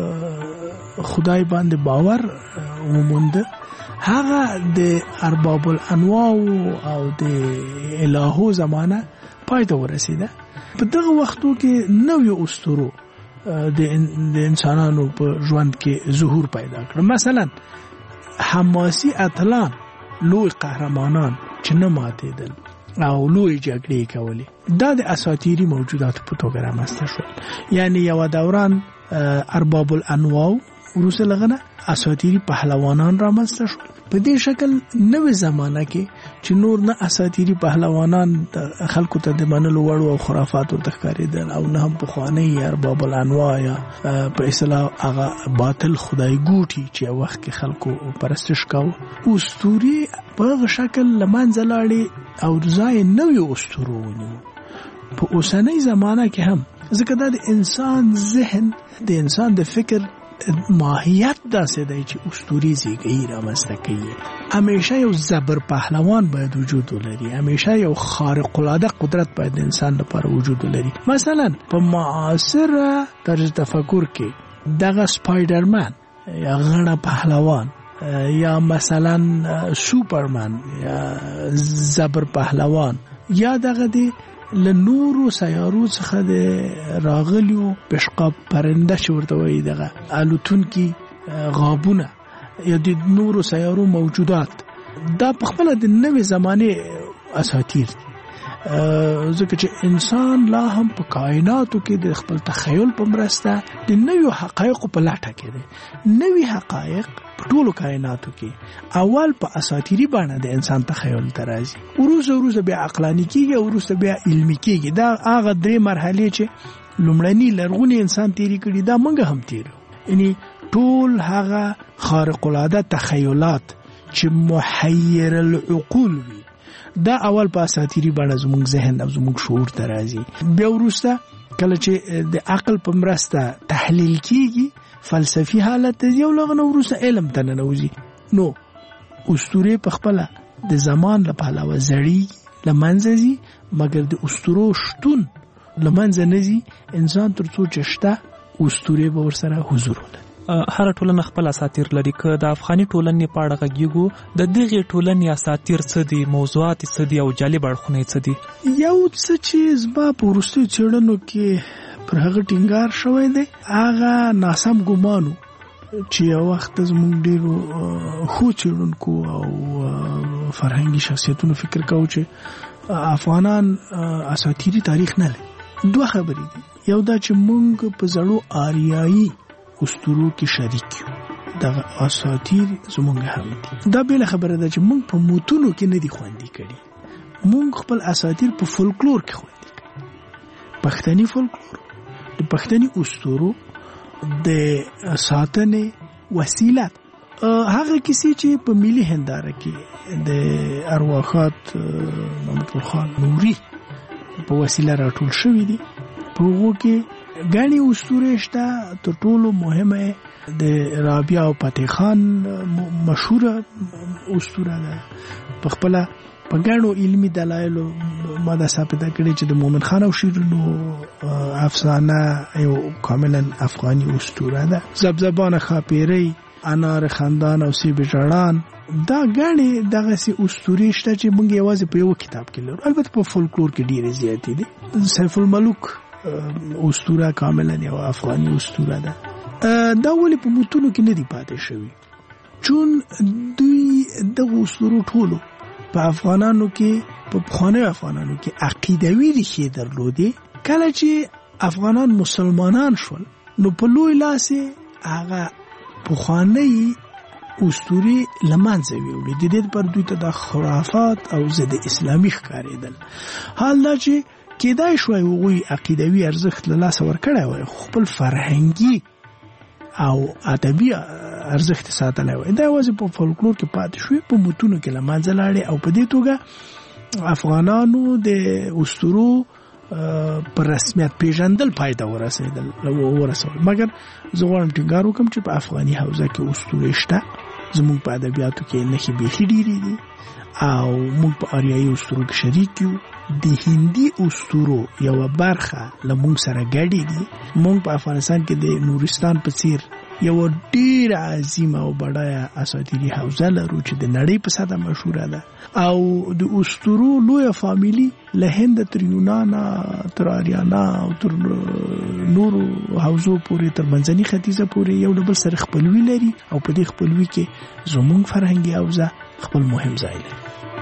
خدای باندې باور ومونده، هغه د ارباب الانواع او د الهو زمانه پای ته ورسیده. په دغه وختو کې نوې اسطورو د انسانانو په ژوند کې ظهور پیدا کړ. مثلا حماسي اتلان، لوی قهرمانان چې نه ماتېدل او لوی جګړې کولې، دا د اساطیري موجوداتو په توګه رامنځته شول. یعنی یو دوران ارباب الانواع، وروسته لغنه اساطیري پهلوانان رامنځته شول. په دې شکل نوې زمانہ کې چې نور نه اساطیري پهلوانان د خلکو ته د منلو وړ او خرافات ورته ښکارېدل او نه هم پخواني ارباب الانواع یا په اصطلاح هغه باطل خدای ګوټي چې وخت کې خلکو پرستش کاوه. اسطورې په هغه شکل له منځه لاړې او ځای نوې اسطورو ونیو. په اوسنۍ زمانه کې هم ځکه دا د انسان ذهن، د انسان د فکر ماهیت داسې دی چې اسطورې زیږي رامنځته کوي. همیشه یو زبر پهلوان باید وجود ولري، همیشه یو خارق العاده قدرت باید د انسان لپاره وجود ولري. مثلا په معاصر طرز تفکر کې دغه سپایډرمن یا غڼه پهلوان یا مثلا سوپرمن یا زبر پهلوان یا دغه دی لنورو سیارو څخه د راغلیو پشقاب پرنده چې ورته وایي دغه الوتونکي غابونه یا د نورو سیارو موجودات، دا په خپله د نوې زمانې اساطیر دي. ځکه چې انسان لا هم په کائناتو کې د خپل تخیل په مرسته د نویو حقایقو په لټه کې دی. نوی حقایق په ټولو کائناتو کې اول په اساطیري بڼه د انسان تخیل ته راځي، وروسته بیا عقلاني کېږي او وروسته بیا علمي کېږي. دا هغه درې مرحلې چې لومړني لرغوني انسان تیري کړي، دا موږ هم تیرو. یعنی ټول هغه خارق العاده تخیلات چې محیر العقول وي، دا اول په اساطیري بڼه زموږ ذهن او زموږ شعور ته راځي. بیا وروسته کله چې د عقل په مرسته تحلیل کېږي، فلسفي حالت ته یو لغنه وروسته علم ته ننوځي. نو اسطورې په خپله د زمان له پلوه زړې له منځه ځي، مګر د اسطورو شتون له منځه نه ځي. انسان تر څو چې شته، اسطورې به ورسره حضور ولري. هر ټولنه خپل اساطیر لري. که د افغاني ټولنې په اړه غږیږو، د دغې ټولنې اساطیر څه دي، موضوعات څه دي او جالب اړخونه څه دي؟ یو څه چې زما په وروستیو څېړنو کې پر هغه ټینګار شوی دی، هغه ناسم ګمانو چې یو وخت زموږ ډېرو ښو څېړونکو او فرهنګي شخصیتونو فکر کوو چې افغانان اساطیري تاریخ نه لري. دوه خبرې دي. یو دا چې موږ په زړو آریایي اسطورو کې شریک یو، دغه اساطیر زموږ هم دي. دا بله خبره ده چې موږ په متونو کې نه دي خوندي کړي. موږ خپل اساطیر په فولکلور کې خوندي کړي. پښتني فولکلور د پښتني اسطورو د ساتنې وسیله هغه کیسې چې په ملي هنداره کې د ارواښاد محمد خان نوري په وسیله راټول شوي دي. په هغو کې ګڼې اسطورې شته. تر ټولو مهمه د رابعه او فتح خان مشهوره اسطوره ده. په خپله په ګڼو علمي دلایلو ما دا ثابته کړې چې د مومن خان او شیرینو افسانه یو کاملا افغاني اسطوره ده. زبزبان خاپیری، انار خندان او سیب ژړان، دا ګڼې دغسې اسطورې شته چې موږ یوازې په یو کتاب کې لرو. البته په فولکلور کې ډېرې زیاتې دي. سیف الملوک اسطوره کاملا یو افغاني اسطوره ده. دا ولې په متونو کې نه دي پاتې شوي؟ چون دوی دغه اسطورو ټولو په افغانانو کې، په پخوانیو افغانانو کې عقیدوي ریښې درلودې. کله چې افغانان مسلمانان شول، نو په لوی لاس هغه پخوانی اسطوري لمانځه ویوړي. د دې پر دوی ته د خرافات او ضد اسلامي ښکارېدل. حال دا چې کېدای شوی هغوی عقیدوي ارزښت له لاسه ورکړی وای، خپل فرهنګي او ادبي ارزښت ساتلی وای. دا یوازې په فولکلور کې پاتې شوی، په متونو کې له منځه لاړې او په دې توګه افغانانو د اسطورو پر رسمیت پیژندل پای ته ورسول. مګر زه غواړم ټینګار وکړم چې په افغاني حوزه کې اسطورې شته. زموږ په ادبیاتو کې نښې بیخي ډېرې دي او موږ په آریایي اسطورو کې شریک یو. د هندي اسطورو یوه برخه له موږ سره ګډې دي. موږ په افغانستان کې د نورستان په څیر یوه ډېره عظیمه او بډایه اساطیري حوزه لرو چې د نړۍ په سطحه مشهوره ده او د اسطورو لویه فامیلي له هند تر یونانه تر آریانا او تر نورو حوزو پورې تر منځني ختیځه پورې یو له بل سره خپلوي لري او په دې خپلوي کې زموږ فرهنګي حوزه خپل مهم ځای لري.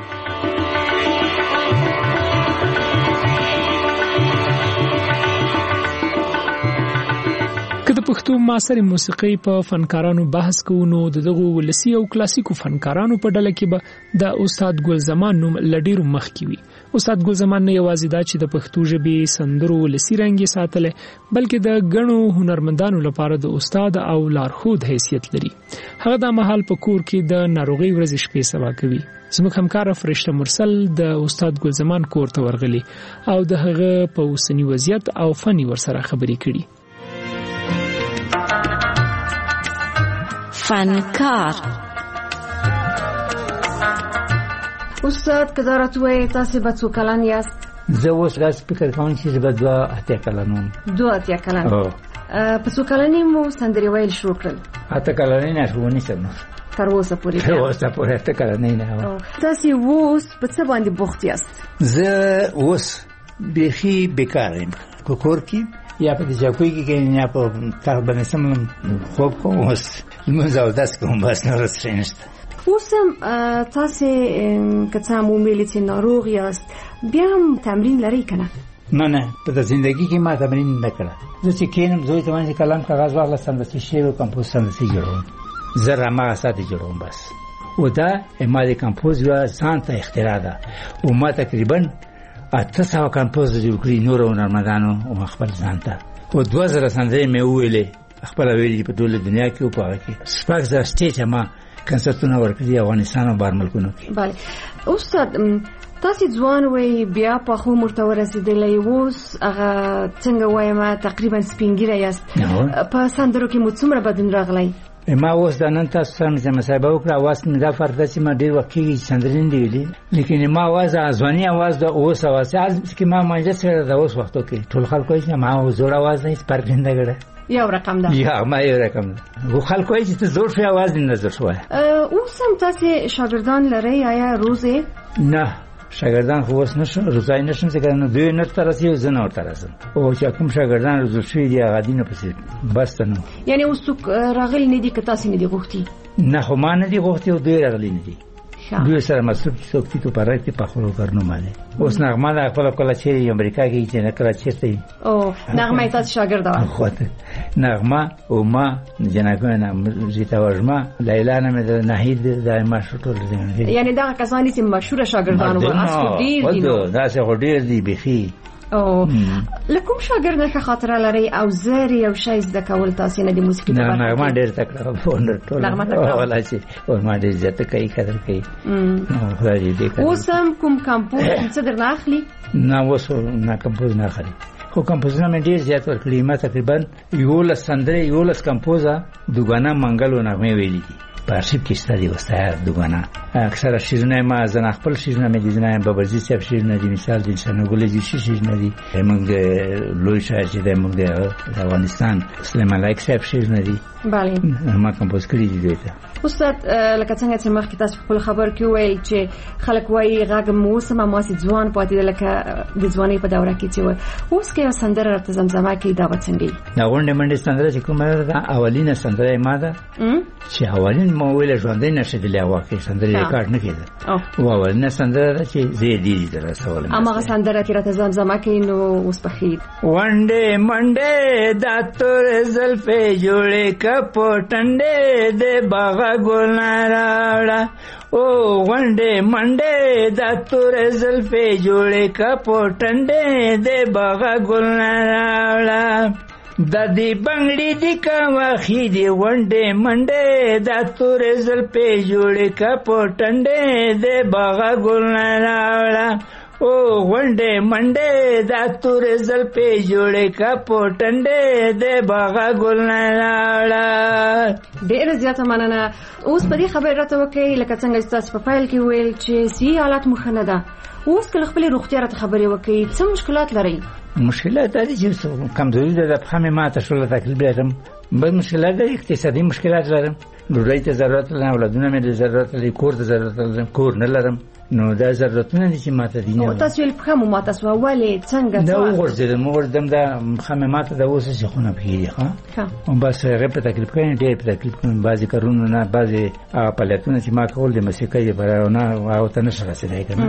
که د پښتو معاصرې موسیقۍ په فنکارانو بحث کوو نو دغه ولسی او کلاسیکو فنکارانو په ډله کې به د استاد ګل زمان نوم لډیرو مخکې وي. استاد ګل زمان نه یوازې دا چې د پښتو ژبې سندرو ولسی رنګ ساتلې، بلکې د غنو هنرمندانو لپاره د استاد او لارښود حیثیت لري. هغه د مهال په کور کې د ناروغي ورځې شپې سبا کوي. زموږ همکار فرشته مرسل د استاد ګل زمان کور ته ورغلی او د هغه په اوسنی وضعیت او فني ورسره خبرې کړي. فنکار استاد کدارت وای تاسو به څو کلن یاست؟ زه اوس غواړم فکر کوم چې زه به 2 کلن وم. 2 کلن. په څو کلنې مو سندرې ویل شروع کړل؟ 8 کلنې نه شو ونیسم تر اوسه پورې. تر اوسه پورې 8 کلنې نه. تاسو اوس په څه باندې بوخت یاست؟ زه اوس بیخي بیکار یم. کور کې یا په ځاکوي کې نه په تر باندې سم خوب کوم اوس موږ داس کوم بس نه رسېنشته. اوسم تاسو کته مو ملي چې ناروغ یاست بیا هم تمرین لري کنه؟ نه په ژوندۍ کې ما تمرین نه کړم. زه چې کینم زوی ته باندې کلام کاغذ واغلم د شعر او کمپوز سندسي جوړوم. زه ما ساتي جوړوم بس. او دا ما د کمپوز یو ځانته اختراع ده او ما تقریبا 800 کمپوز جوړ کړی نور هنرمندانو او خپل ځانته. او 2000 سندرې مې ویلې خپل ویلې په ټول دنیا کې او په هغه کې سپاک ز سټیج ما کنسرتونه ورکړي افغانستان او بهر ملکونو کې. bale استاد تاسو ځوان وای بیا په خو مرتور رسیدلې اوس هغه څنګه وایم تقریبا سپینګیره یاست. په سندرو کې مو څومره بدن راغلی؟ ما اوس د نن تاسو سره چې مصاحبه وکړه واس مې دا فرق ده چې ما ډېر وخت کې سندرین دی ویلي، لیکن ما आवाज ځواني आवाज د اوس आवाज چې ما مانځه سره د اوس وختو کې ټول خلکو یې ما زوړ आवाज نه فرق نه غړي. یو رقم ده. یا ما یو رقم ده. خو خلکو یې چې زوړ شوی आवाज نه زوړ شوی. اوس هم تاسو شاګردان لرئ یا روزه؟ نه شاګردان خو اوس نشو روزای نشم څنګه نو دوی نه ترسي او زنه ور ترسم او چې کوم شاګردان روزو شوی دی هغه دینه پسې بس ته نو. یعنی اوس راغلی نه دي که تاسو نه دي غوښتي؟ نه خو ما نه دي غوښتي او دوی راغلی نه دي. دوی سره مسوب څوک ته پرایتي په خلکو کارنو باندې. اوس نغمه د خپل کله چې امریکا کې چې نه کړه چیرته. او نغمه تاسو شاګرد و؟ خو نغمه او ما جنګونه زیته ورما لیلا نه مې د نهید دایمه شټول دي. یعنی دا کسان چې مشهور شاګردان وو اصل ډیر دي. دا څه ډیر دي بخي. او لکه شاګرد نه خاطر لري او زری او شای زده کول تاسو نه د موسیقي په اړه؟ نغمه ډیر تکړه وونه ټول ولا چې او ما ډیر زته کوي قدر کوي. خدای دې کوي. اوسم کوم کمپوز څه درنه اخلي؟ نه اوس نه کمپوز نه اخلي. خو کمپوزونه مې ډیر زیات ورکړي. ما تقریبا 11 سندرې 11 کمپوزا دوګانا منګل او نغمه ویلي دي. په ارشیف کې ستاسو وسایل دوګانا اکثر شیرونه ما زنه خپل شیرونه مې دي نه بابرزي صاحب شیرونه دي مثال دي شنګولې دي شیرونه دي موږ لوی شاعر چې د موږ د افغانستان سلیمان لایق صاحب شیرونه دي. bale ما کمپوز کړی دي دوی ته. استاد لکه څنګه چې مخکې تاسو په خبر کې ویل چې خلک وایي غږ موسمه ماسي ځوان پاتې لکه د ځوانۍ په دوره کې چې اوس کې سندره راته زمزمه کې دا وڅنګي دا غونډه منډه سندره چې کومه ده اولینه سندره ما ده چې اولین مو ویل ژوندۍ نشدلې واقع سندره ریکارډ نه کېده او اولینه سندره چې زیدي در سوال اما سندره کې راته زمزمه کې نو اوس په خیر وانډه منډه دا تور زلفې جوړې کپټنډه د باغ ګل راړه او وانډه منډه دا تور زلفې جوړې کپټنډه د باغ ګل راړه د دې بنگړي د کاوخې دی وانډه منډه دا تور زلفې جوړې کپټنډه د باغ ګل راړه او وانډه منډه دا تور زلفې جوړې کپټنډه د باغ ګل راړه. ډېر زیاته مننه. اوس په دې خبره راته وکړئ لکه څنګه چې تاسو په فایل کې ویل چې صحي حالات مو ښه نه ده. اوس کله خپل روغتیا راته خبرې وکړئ څه مشکلات لرئ؟ مشکلات دي چې کمزوري ده په همه ماته شول تکلیف لرم. بل مشکلات دي اقتصادي مشکلات لرم. ډوډۍ ته ضرورت لرم، اولادونه مې ضرورت لري، کور ته ضرورت لرم، کور نه لرم. نو دا ضرورتونه دي چې ماته دي. او تاسو یې په کومه ماته سو ولې څنګه دا وګورځم دا خمه ماته دا اوس چې خونه پیږي ها او بس هغه په تکلیف کوي ډېر په تکلیف کوي بعضی کارونه نه بعضی پالیتونه چې ما کول د موسیقۍ لپاره نه او ته نشه رسیدای کنه.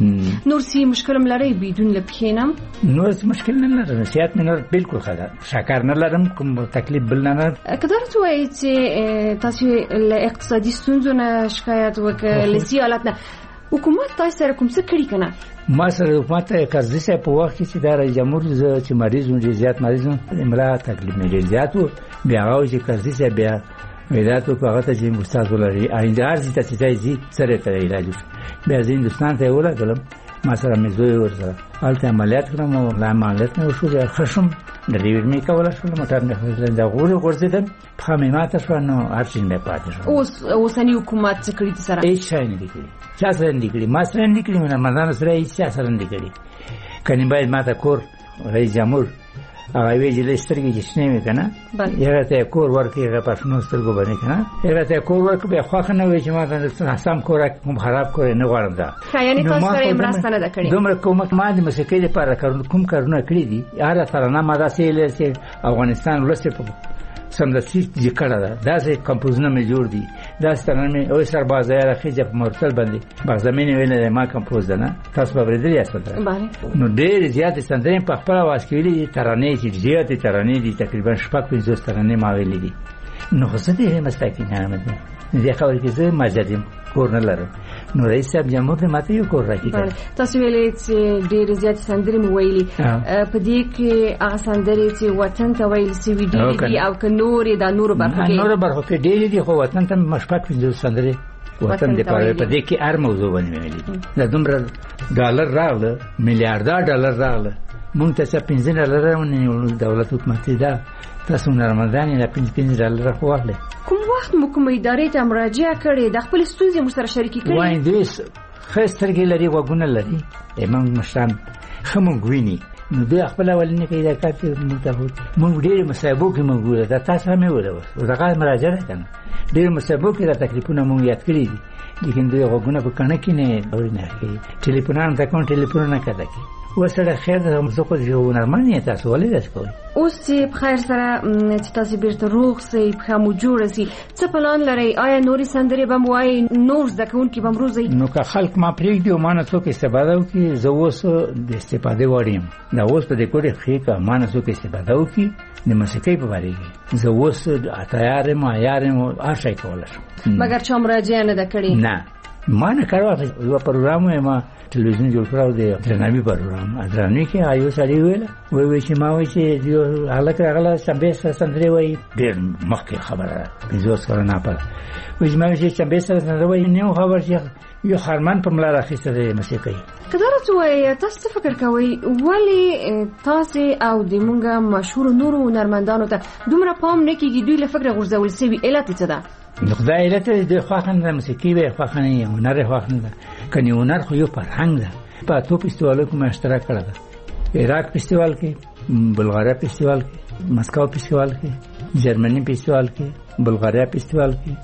نور سی مشکل لري بدون لپخینم؟ نور مشکل نه لرم، صحت مې نور بالکل ښه ده، شکر نه لرم، کوم تکلیف بل نه لرم. کله ته وایي چې تاسو له اقتصادي ستونزو نه شکایت وکړئ لسی حالت نه حکومت تاسو سره کوم څه کړی کنه؟ ما سره حکومت قرضې سه په وخت کې چې د رئیس جمهور چې مریض ډېر زیات مریض امرا تکلیف مې ډېر زیات و بیا هغه چې قرضې سه بیا ویلاتو په هغه چې مستاذ ولري آینده ارزي ته چې سره ته علاج بیا زه هندستان ته ولګلم ما سره مې زوی ورسره الته عملیات کړم او لا عملیات مې وشو بیا خشم د ریور مې کوله شو موټر مې خپل دا ورځیدم په مې ماته شو نو ارشین مې پاتې شو. اوسنی حکومت څه کړی سره؟ هیڅ شي نه کړی. چا سره نه کړی؟ ما سره نه کړی، نه مدان سره هیڅ سره نه کړی. کني باید ماته کور رئیس جمهور هغه وی چې لسترګي جشنه وي کنه یره ته کور ورکې هغه پښنو سترګو باندې کنه یره ته کور ورک به خوښ نه وي چې ما ته سم کور کوم خراب کور نه غواړم دا. یعنی تاسو سره مرسته نه کړی؟ دومره کوم ما د موسیقۍ لپاره کوم کارونه کړی دي هغه ترانه ما داسې چې افغانستان ولسته په سمدستي ذکر ده داسې کمپوزونه مې جوړ دي داسې ترانه مې او سربازه راخي چې په مرتل باندې بغزمینه ویل ما کمپوز ده نه تاسو په ورېدل یاست نو ډېر زیات سندرې په خپل واس کې ویلي ترانې چې زیات ترانې دي تقریبا شپږ پنځه ترانې ما ویلې دي نو خو دې مستقیم نه ده دې خبرې کې زه ماجدم کور نه لرم نو رئیس صاحب جمهور دې ماته یو کور راکړي. تاسو ویلې چې ډېر زیات سندرې مو ویلي په دې کې هغه سندرې چې وطن ته ویل سی وی ډي او ک نورې د نور برخه کې نور برخه کې ډېر دي خو وطن ته مشپک پنځه سندرې وطن دې په دې کې هر موضوع باندې ویلي دا دومره ډالر راغله میلیارډ ډالر راغله مونږ ته $15 ونیول دولت حکومت دا تاسو نرمدان نه $15 خو واخلې. کوم وخت مو کوم ادارې ته مراجعه کړې د خپل ستونزې مو سره شریکې کړې؟ وای دې خسترګې لري وګونه لري امام مشران خمون غویني نو دوی خپل ولنه کې دا کار متفاوت مونږ ډېر مصاحبو کې موجوده دا تاسو هم ویلو دا مراجعه کنه ډېر مصاحبو کې دا تکلیفونه مونږ یاد کړی دي لیکن دوی وګونه په کنه کې نه اورینه کې ټلیفونان دا کوم ټلیفون نه کړه کې وسره خیر د مزقو جو نرمانه تاسو ولې داس کوي اوس چې بخیر سره چې تاسو بیرته روغ سي په مو جوړ سي څه پلان لري آیا نوري سندري بم وای نور ځکون کې بم روزي نو که خلک ما پریږ دی مانه څوک استفاده وکي زه اوس د استفاده وړم دا اوس په دې کوډه خېکا مانه څوک استفاده وکي د موسیقۍ په اړه زه اوس اتیار ما یارم ارشای کولای مګر چې مراجعه نه کړی نه ما نه کړو یو پروګرام ما ټلویزیون جوړ کړو د درنامي پروګرام درنامي کې آیو سړی ویل چې ما وایي چې یو هلک راغله سمبې سندري وایي ډېر مخکې خبره زه سره نه پاره وایي ما چې سمبې سندري وایي نو خبر چې یو خرمن په ملا راخیسته د موسیقۍ کله چې تاسو فکر کوئ ولی تاسو او د مونږه مشهور نورو هنرمندانو ته دومره پام نه کیږي دوی له فکر غورځول سوي علت څه ده؟ خدای علت د خواخن د موسیقي به خواخن هنر خواخن ده کني هنر خو یو فرهنګ ده په تو فستیوالو کې اشتراک کړل ده عراق فستیوال کې بلغاریا فستیوال کې مسکو فستیوال کې جرمني فستیوال کې بلغاریا فستیوال کې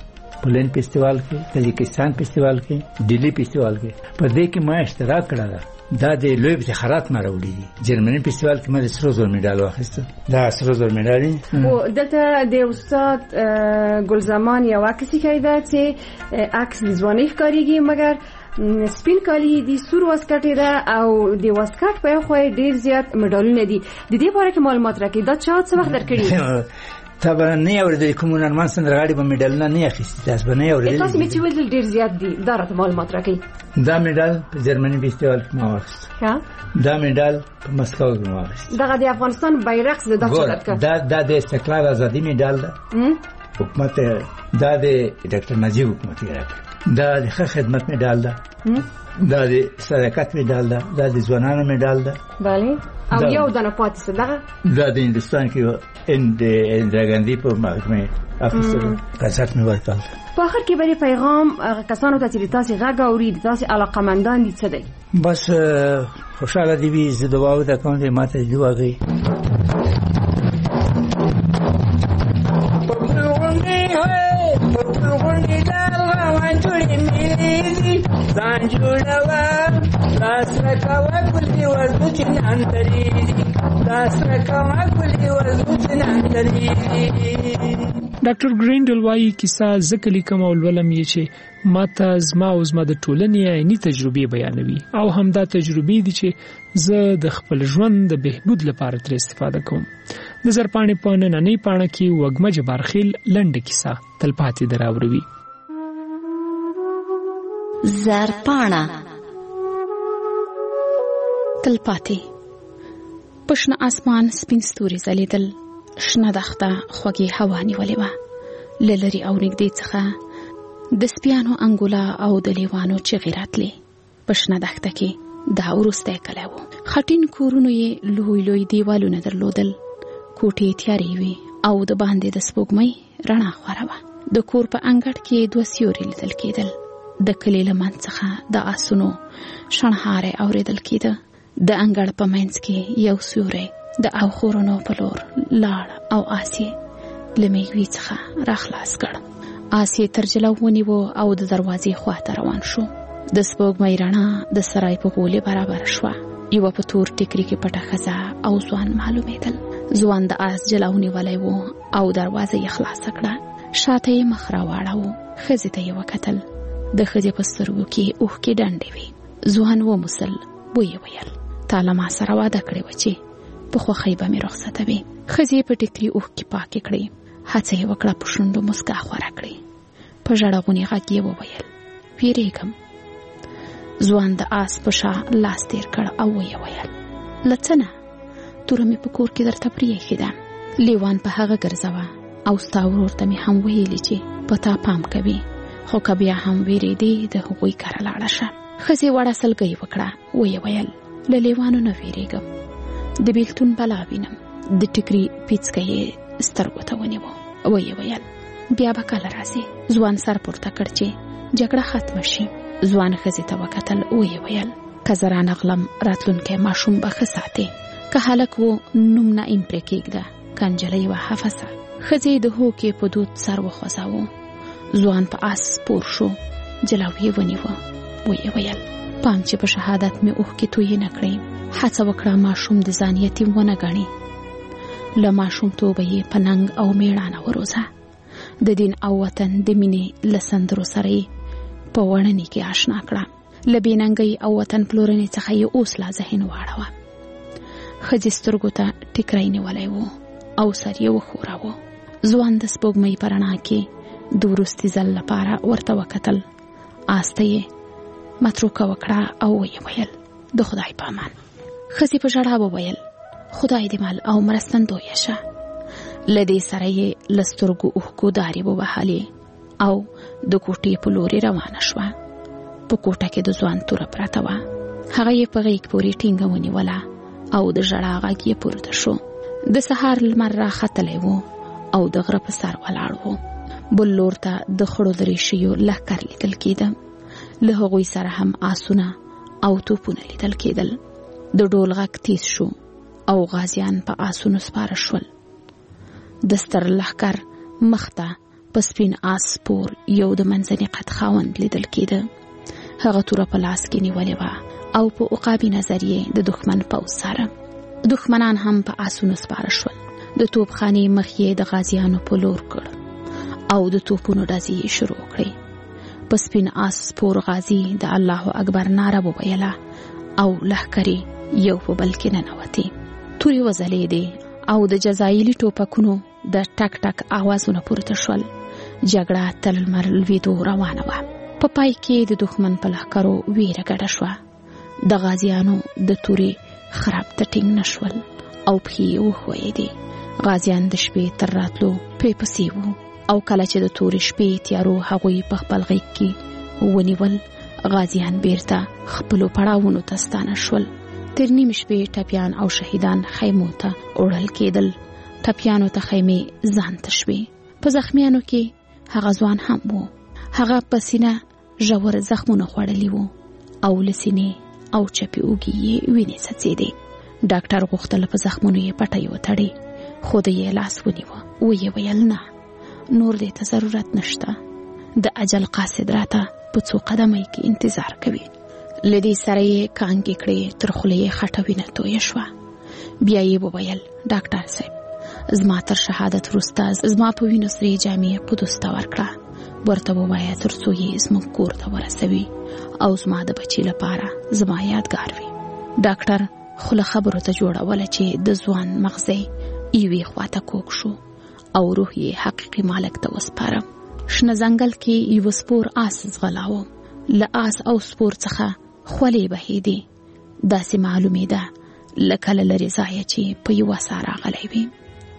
پولین فestival کې تاجکستان فestival کې ډیلی فestival کې په دې کې ما اشتراک کړی دا د لوی افتخارات ما راوړي دي. جرمني فestival کې ما د سرو زر میډال واخیسته. دا سرو زر میډال او دلته د استاد ګلزمان یو عکس کړی دا چې عکس د ځواني ښکاریږي مګر سپین کالی دي سور واسکټ ده او د واسکټ په خو ډیر زیات میډالونه دي. د دې باره کې معلومات راکړئ دا چا څه وخت درکړي؟ طبعا نه اورېدل کوم نرمان سندرغاړي به میډالونه نه اخیستي تاسو به نه اورېدل. تاسو می چې ول ډیر زیات دي دا راته معلومات راکړئ. دا میډال په جرمني فestival کې ما واخیست. دا میډال په مسکو کې ما واخیست. دا د افغانستان بیرغ د دغه کړ. دا د استقلال ازادي میډال ده. حکومت دا د ډاکټر نجیب حکومت یې راکړ. دا د خدمت میډال ده. دا د صداقت میډال ده. دا د ځوانانو میډال ده. bale او یو دنه پاتې څه دا د هندستان کې اندرا ګاندھی په محکمه افسر قضات مې ورکړل. په اخر کې به پیغام کسانو ته چې تاسو غږ اوري تاسو علاقمندان دي څه دی؟ بس خوشاله دي وي زه دعا وکړم چې ماته دعا کوي. ډاکټر ګرینډل وايي کیسه ځکه لیکم او ولولم یې چې ماته زما او زما د ټولنې عیني تجربې بیانوي او همدا تجربې دي چې زه د خپل ژوند د بهبود لپاره تر استفاده کوم. د زرپاڼې په نننۍ پاڼه کې وږمه جبارخیل لنډه کیسه تلپاتې دراوروي. زرپاڼه تلپاتې. پشنه اسمان سپین ستوري ځلېدل، شنه دښته خوږې هوا نیولې وه. له لرې او نږدې څخه د سپیانو انګولا او د لیوانو چغې راتلې. په شنه دښته کې دا وروستی کلی و. خټین کورونو یې لوی لوی دیوالونه درلودل. کوټې تیارې وې او د باندې د سپوږمۍ رڼا خوره وه. د کور په انګړ کې 2 سیوري لیدل کېدل. د کلي له منځ څخه د آسونو شڼهاری اورېدل کېده. د انګړ په منځ کې یو سیوری د اوخورونو په لور لاړ او آس یې له میږوي څخه راخلاص کړ. آس یې تر جلو ونیو او د دروازې خواته روان شو. د سپوږمۍ رڼا د سرای په غولي برابر شوه. یوه په تور ټیکري کې پټه ښځه او ځوان معلومېدل. ځوان د آس جلو نیولی و او دروازه یې خلاصه کړه. شاته یې مخ راواړاوه. ښځې ته یې وکتل. د ښځې په سترګو کې اوښکې ډنډې وې. ځوان وموسل. ویې ویل تا له ما سره واده کړې وه چې په خوښۍ به مې رخصتوي. ښځې په ټیکري اوښکې پاکې کړې. هڅه یې وکړه په شونډو مسکا خوره کړې. په ژړغوني غږ یې وویل ویرېږم. ځوان د آس په شا لاس تیر کړ او ویې ویل له څه نه، توره مې په کور کې درته پرېښې ده. لیوان په هغه ګرځوه او ستا ورور ته مې هم ویلي چې په تا پام کوي، خو که بیا هم ویرېدې د هغوی کره لاړه شه. ښځې وړه سلګۍ وکړه. ویې ویل له لیوانو نه ویرېږم، د بیلتون بلا وینم. د ټیکري پیڅکه یې سترګو ته ونیو. ویې ویل بیا به کله راځې؟ ځوان سر پورته کړ چې جګړه ختمه شي. ځوان ښځې ته وکتل. ویې ویل که زه رانغلم راتلونکی ماشوم به ښه ساتې. که هلک و نوم نه ایم پرې کېږده، که نجلۍ وه حفظه. ښځې د هوکې په دود سر وخوځاوه. ځوان په آس سپور شو. جلو یې ونیوه. ویې ویل پام چې په شهادت مې اوښکې تویې نه کړې. هڅه وکړه ماشوم د ځان یتیم ونه ګڼي. له ماشومتوبه یې په ننګ او میړانه وروزه. د دین او وطن د مینې له سندرو سره یې په وړنې کې آشنا کړه. له بېننګۍ او وطن پلورنې څخه یې اوس لا ذهن واړوه. ښځې سترګو ته ټیکری نیولی و او سر یې وښوراوه. ځوان د سپوږمۍ په رڼا کې د وروستي ځل لپاره ورته وکتل. آس ته یې متروکه وکړه او ویې ویل د خدای په امان. ښځې په ژړا وویل خدای دې مال او مرستندویه شه. له دې سره یې له سترګو اوښکو دارې ووهلې او د کوټې په لورې روانه شوه. په کوټه کې د ځوان توره پرته وه. هغه یې په غېږ پورې ټینګه ونیوله او د ژړا غږ یې پورته شو. د سهار لمر راختلی و او د غره په سر ولاړ و. بل لور ته د خړو دریشیو لښکر لیدل کېده. له هغوی سره هم آسونه او توپونه لیدل کېدل. د ډول غږ تیز شو او غازیان په آسونو سپاره شول. د ستر لښکر مخ ته په سپین آس سپور یو د منځني قد خاوند لیدل کېده. هغه توره په لاس کې نیولې وه او په عقابي نظر یې د دښمن پوځ څاره. دښمنان هم په آسونو سپاره شول. د توپخانې مخ یې د غازیانو په لور کړ او د توپونو ډزې یې شروع کړې. په سپین آس سپور غازي د الله اکبر ناره وویله او لښکرې یو په بل کې ننوتې. تورې وځلېدې او د جزایلي ټوپکونو د ټک ټک آوازونه پورته شول. جګړه تل لمر لوېدو روانه وه. په پای کې د دښمن په لښکرو ویره ګډه شوه. د غازیانو د تورې خراب ته ټینګ نشول او پښې یې وښویېدې. غازیان د شپې تر راتلو پې پسې وو او کله چې د تورې شپې تیارو هغوی په خپل غېږ کې ونیول، غازیان بیرته خپلو پړاوونو ته ستانه شول. تر نیم شپې ټپیان او شهیدان خیمو ته وړل کېدل. ټپیانو ته خیمې ځان ته شوې. په زخمیانو کې هغه ځوان هم و. هغه په سینه ژور زخمونه خوړلي وو او له سینې او چپې اوږې یې وینې څڅېدې. ډاکټر غوښتل په زخمونو یې پټۍ وتړي، خو د یې لاس ونیوه. ویې ویل نه، نور دې ته ضرورت نشته. د اجل قاصد راته په څو قدمۍ کې انتظار کوي. له دې سره یې کانګې کړې، تر خولې یې خټه وینه تویه شوه. بیا یې وویل ډاکټر صاحب، زما تر شهادت وروسته زما په وینو سرې جامې قدس ته ورکړه. ورته ووایه تر څو یې زموږ کور ته ورسوي او زما د بچي لپاره زما یادګار وي. ډاکټر خو له خبرو ته جوړوله چې د ځوان مغزی یوې خواته کوږ شو او روح یې حقیقي مالک ته وسپاره. شنه ځنګل کې یو سپور آس ځغلاوه. له آس او سپور څخه خولې بهېدې. داسې معلومېده لکه له لرې ځایه چې په یوه سا راغلی وي.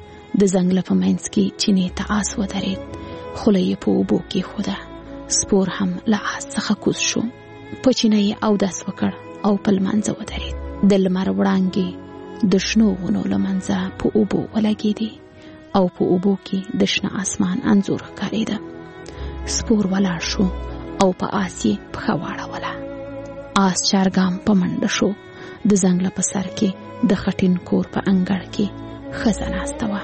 د ځنګله په منځ کې چینې ته آس ودرېد. خوله یې په اوبو کېښوده. سپور هم له آس څخه کوز شو. په چینه یې اودس وکړ او په لمانځه ودرېد. د لمر وړانګې د شنو ونو له منځه په اوبو ولګېدې او په اوبو کې د شنه اسمان انځور ښکارېده. سپور ولاړ شو او په آس یې پښه واړوله. آس چارګام په منډه شو. د ځنګله په سر کې د خټین کور په انګړ کې ښځه ناسته وه.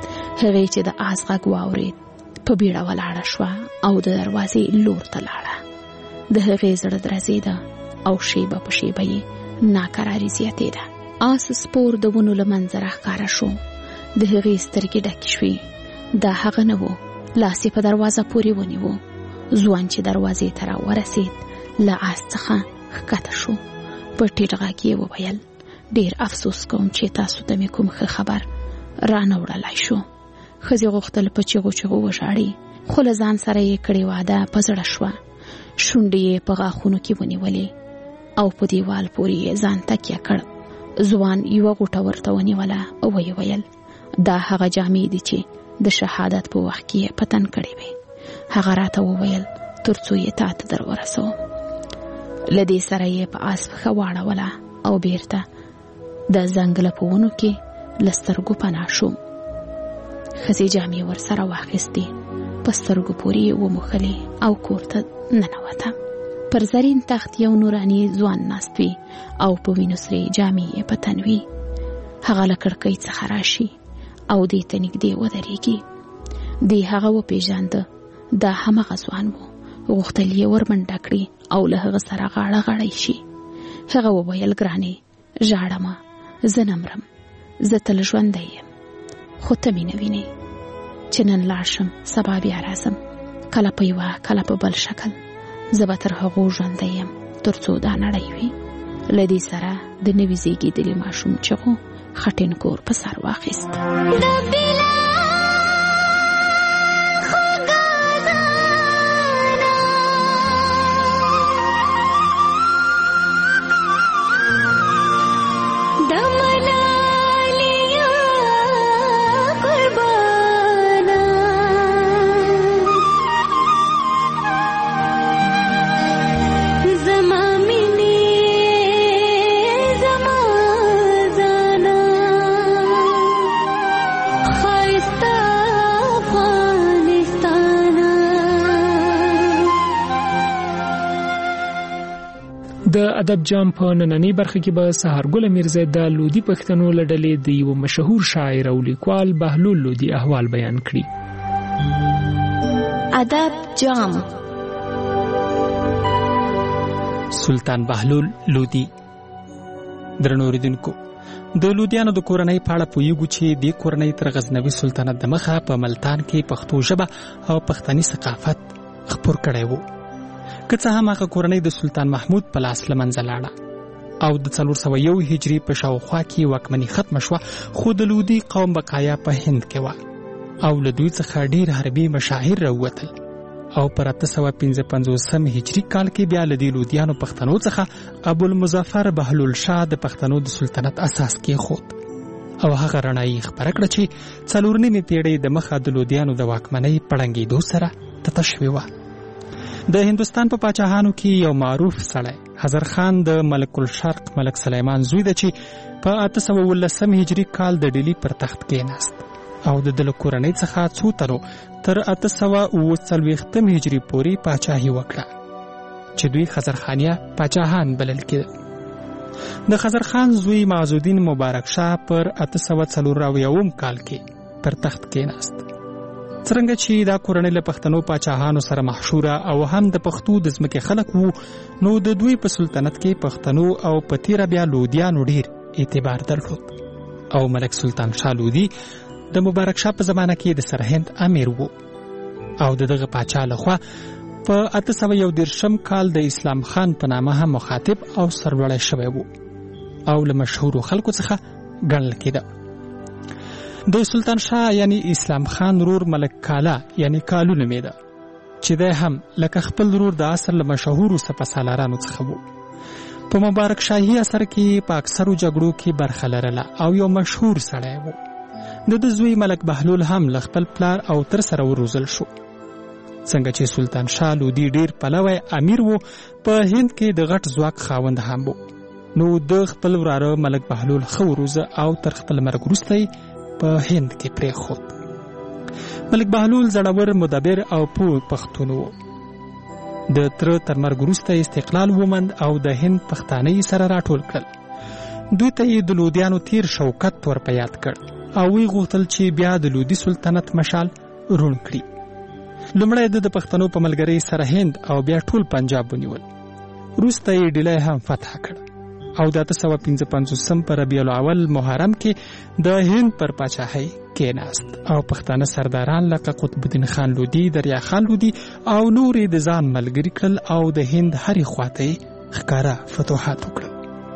هغې چې د آس غږ واورېد په بیړه ولاړه شوه او د دروازې لور ته لاړه. د هغې زړه درزېده او شیبه په شیبه یې ناکراري زیاتېده. آس سپور د ونو له منځه راښکاره شو. د هغې سترګې ډکې شوې. دا هغه نه و. لاس یې په دروازه پورې ونیو. ځوان چې دروازې ته راورسېد له آس څخه ښکته شو. په ټیټ غږ یې وویل ډېر افسوس کوم چې تاسو ته مې کوم ښه خبر رانه وړلی شو. ښځې غوښتل په چیغو چیغو وژاړي، خو له ځان سره یې کړې واده په زړه شوه. شونډې یې په غاښونو کې ونیولې او په دیوال پورې یې ځان تکیه کړ. ځوان یوه غوټه ورته ونیوله او ویې ویل دا هغه جامې دي چې د شهادت په وخت کې یې په تن کړې وې. هغه راته وویل تر څو یې تا ته در ورسوم. له دې سره یې په آس پښه واړوله او بیرته د ځنګله په ونو کې له سترګو پناه شو. ښځې جامې ورسره واخیستې، په سترګو پورې یې وموښلې او کور ته ننوته. پر زرین تخت یو نوراني ځوان ناست وي او په وینو سرې جامې یې په تن وي. هغه له کړکۍ څخه راشي او دې ته نږدې ودرېږي. دې هغه وپېژانده. دا همغه ځوان و. غوښتل یې ورمنډه کړي او له هغه سره غاړه غړی شي. هغه وویل ګرانې ژاړه مه، زه نه مرم، زه تل ژوندی یم، خو ته مې نه وینې چې نن لاړ شم سبا بیا راځم، کله په یوه کله په بل شکل. زه به تر هغو ژوندی یم تر څو دا نړۍ وي. له دې سره د نوي زیږېدلي ماشوم چغو خټین کور په سر واخیست. د ادب جام په نننۍ برخه کې به سحرګل میرزا د لودي پښتنو له ډلې د یو مشهور شاعر او لیکوال بهلول لودي احوال بیان کړي. ادب جام. سلطان بهلول لودي. درنو اوریدونکو، د لودیانو د کورنۍ په اړه پوهیږو چې د کورنۍ تر غزنوي سلطنت د مخه په ملتان کې پښتو ژبه او پښتني ثقافت خپور کړی وو. که څه هم هغه کورنۍ د سلطان محمود په لاس له منځه لاړه او د 401 هجري په شاوخوا کې واکمني ختمه شوه، خو د لودي قوم بقایا په هند کې وه او له دوی څخه ډېر حربي مشاهیر راووتل او پر 855 هجري کال کې بیا له دې لودیانو پښتنو څخه ابوالمظفر بهلول شاه د پښتنو د سلطنت اساس کېښود او هغه رڼا یې خپره کړه چې 4 پیړۍ د مخه د لودیانو د واکمنۍ په ړنګېدو سره تته شوې وه. د هندوستان په پاچاهانو کې یو معروف سړی حضر خان د ملک الشرق ملک سلیمان زوی دی چې په 819 هجري کال د ډیلی پر تخت کېناست او د دله کورنۍ څخه څو تنو تر 840 هجري پورې پاچاهي وکړه چې دوی خزرخانیه پاچاهان بلل کېدل. د خزر خان زوی معزالدین مبارک شاه پر 840 کال کې پر تخت کېناست. څرنګه چې دا کورنۍ له پښتنو پاچاهانو سره محشوره او هم د پښتو د ځمکې خلک وو، نو د دوی په سلطنت کې پښتنو او په تیره بیا لودیانو ډېر اعتبار درلود او ملک سلطان شاه لودي د مبارک شاه په زمانه کې د سرهند امیر وو او دغه پاچا لخوا په 811 کال د اسلام خان په نامه هم مخاطب او سرلوړی شوی وو او له مشهورو خلکو څخه ګڼل کېده. د سلطان شاه یعنی اسلام خان رور ملک کالا یعنی کالو نومیده چې دی هم لکه خپل رور د عصر له مشهورو سپهسالارانو څخه وو. په مبارک شاهي اثر کې په اکثرو جګړو کې برخه لرله او یو مشهور سړی وو. د زوی ملک بهلول هم له خپل پلار او تر سره وروزل شو. څنګه چې سلطان شاه لودي ډیر پلوی امیر وو، په هند کې د غټ ځواک خاوند هم وو، نو د خپل وراره ملک بهلول ښه وروزه او تر خپل مرګ وروسته په هند کې پرېښود. ملک بهلول زړور، مدبر او پوه پښتون وو. د تره تر مرګ وروسته استقلال وموند او د هند پښتانه یې سره راټول کړل. دوی ته یې د لودیانو تیر شوکت ور په یاد کړ او وی غوښتل چې بیا د لودي سلطنت مشال روڼ کړي. لومړی د پښتنو په ملګرۍ سره هند او بیا ټول پنجاب ونیول. وروسته یې ډیلی هم فتح کړ او د 855 په ربیع الاول محرم کې د هند پر پاچاهۍ کېناست او پښتانه سرداران لکه قطب الدین خان لودي، دریا خان لودي او نورې د ځان ملګري کړل او د هند هرې خواته ښکاره فتوحات وکړل.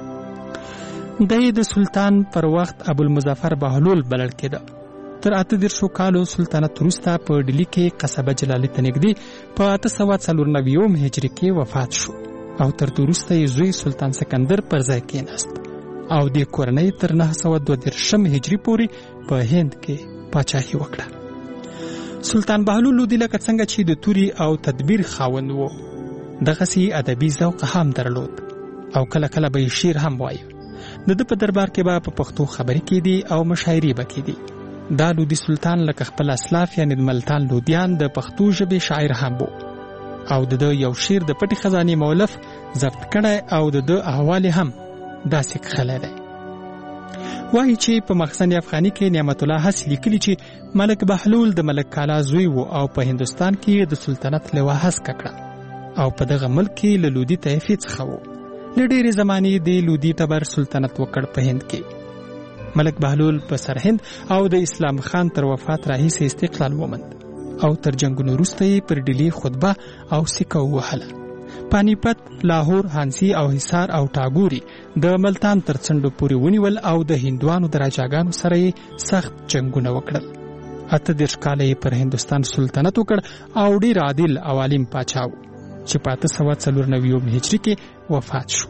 د سلطان پر وخت ابوالمظفر بهلول بلل کېده. تر 8 کالو سلطنت وروسته په ډیلی کې قصبه جلالي ته نږدې په 894 هجري کې وفات شو او تر وروسته یې زوی سلطان سکندر پر ځای کېناست او د کورنۍ تر 922 هجري پورې په هند کې پاچاهي وکړه. سلطان بهلول لودي لکه څنګه چې د توري او تدبیر خاوند وو، دغسې ادبي ذوق هم درلود او کله کله به یې شعر هم وایه. د په دربار کې به په پښتو خبرې کېدې او مشاعرې به کېدې. دا لودي سلطان لکه خپل اسلاف یعنی د ملتان لودیان د پښتو ژبې شاعر هم وو او د یو شعر د پټې خزانې مؤلف ضبط کړی او د احوال هم داسې کښلی دی. وایي چې په مخزن افغاني کې نعمت الله هسې لیکلي چې ملک بهلول د ملک کالا زوی وو او په هندوستان کې د سلطنت لوا هسکه کړه او په دغه ملک کې له لودي طایفې څخه وو. له ډېرې زمانې د لودي تبر سلطنت وکړ په هند کې. ملک بهلول په سرهند او د اسلام خان تر وفات راهیسې استقلال وموند او تر جنګونو وروسته یې پر ډیلی خطبه او سکه ووهله. پانیپت، لاهور، هانسی او حصار او ټاګوري د ملتان تر څنډو پورې ونیول او د هندوانو د راجاګانو سره یې سخت جنګونه وکړل. 8 کاله یې پر هندوستان سلطنت وکړ او ډیر عادل او عالم پاچا و چې په 894 هجري کې وفات شو.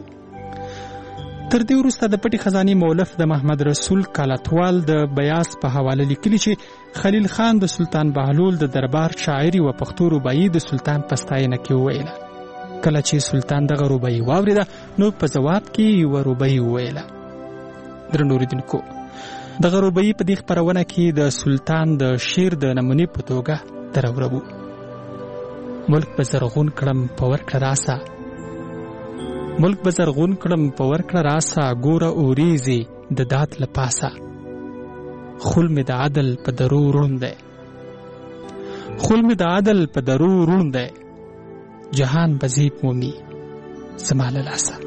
تر دې وروسته د پټې خزانې مؤلف د محمد رسول کالاتوال د بیاس په حواله لیکلي چې خلیل خان د سلطان بهلول د دربار شاعري و پښتو رباعي د سلطان په ستاینه کې وویله. کله چې سلطان دغه رباعي واورېده نو په ځواب کې یوه رباعي وویله. درنو اوریدونکو، دغه رباعي په دې خپرونه کې د سلطان د شعر د نمونې په توګه دروروو. ملک به زرغون کړم په ورکړه راسه، ملک به زرغون کړم په ورکړه راسه، ګوره اوریزي د داد لپاسه، خل می د عدل په درو روند دی، خل مې د عدل په درو روڼ دی، جهان به زیب مومي زما له لاسه.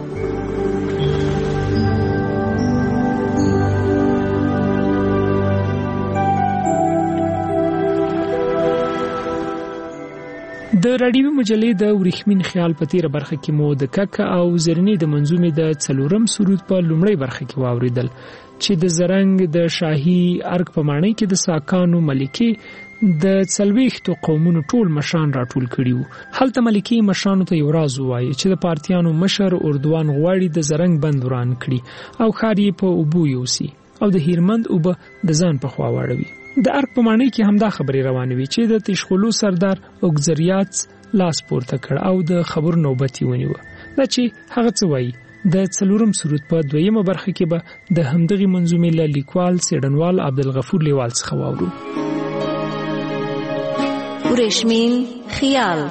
د راډیوي مجلې د ورېښمین خیال په تیره برخه کې مو د کک او زرنې د منظومې د څلورم سرود په لومړۍ برخه کې واوریدل چې د زرنګ د شاهي ارګ په معنی کې د ساکانو ملکې د څلوېښتو قومونو ټول مشران راټول کړي وو. هلته ملکې مشرانو ته یو راز ووایي چې د پارتیانو مشر اردوان غواړي د زرنګ بند وران کړي او ښار یې په اوبو یوسي او د هیرمند اوبه د ځان په خوا واړوي. د ارګ په معنی کې همدا خبرې روانې وي چې د تشخولو سردار اوګزریات لاس پورته کړ او د خبر نوبت یې ونیوه. دا چې هغه څه وایي د څلورم سرود په دویمه برخه کې به د همدغې منظومې له لیکوال څېړنوال عبدالغفور لیوال څخه واورو. ورېښمین خیال.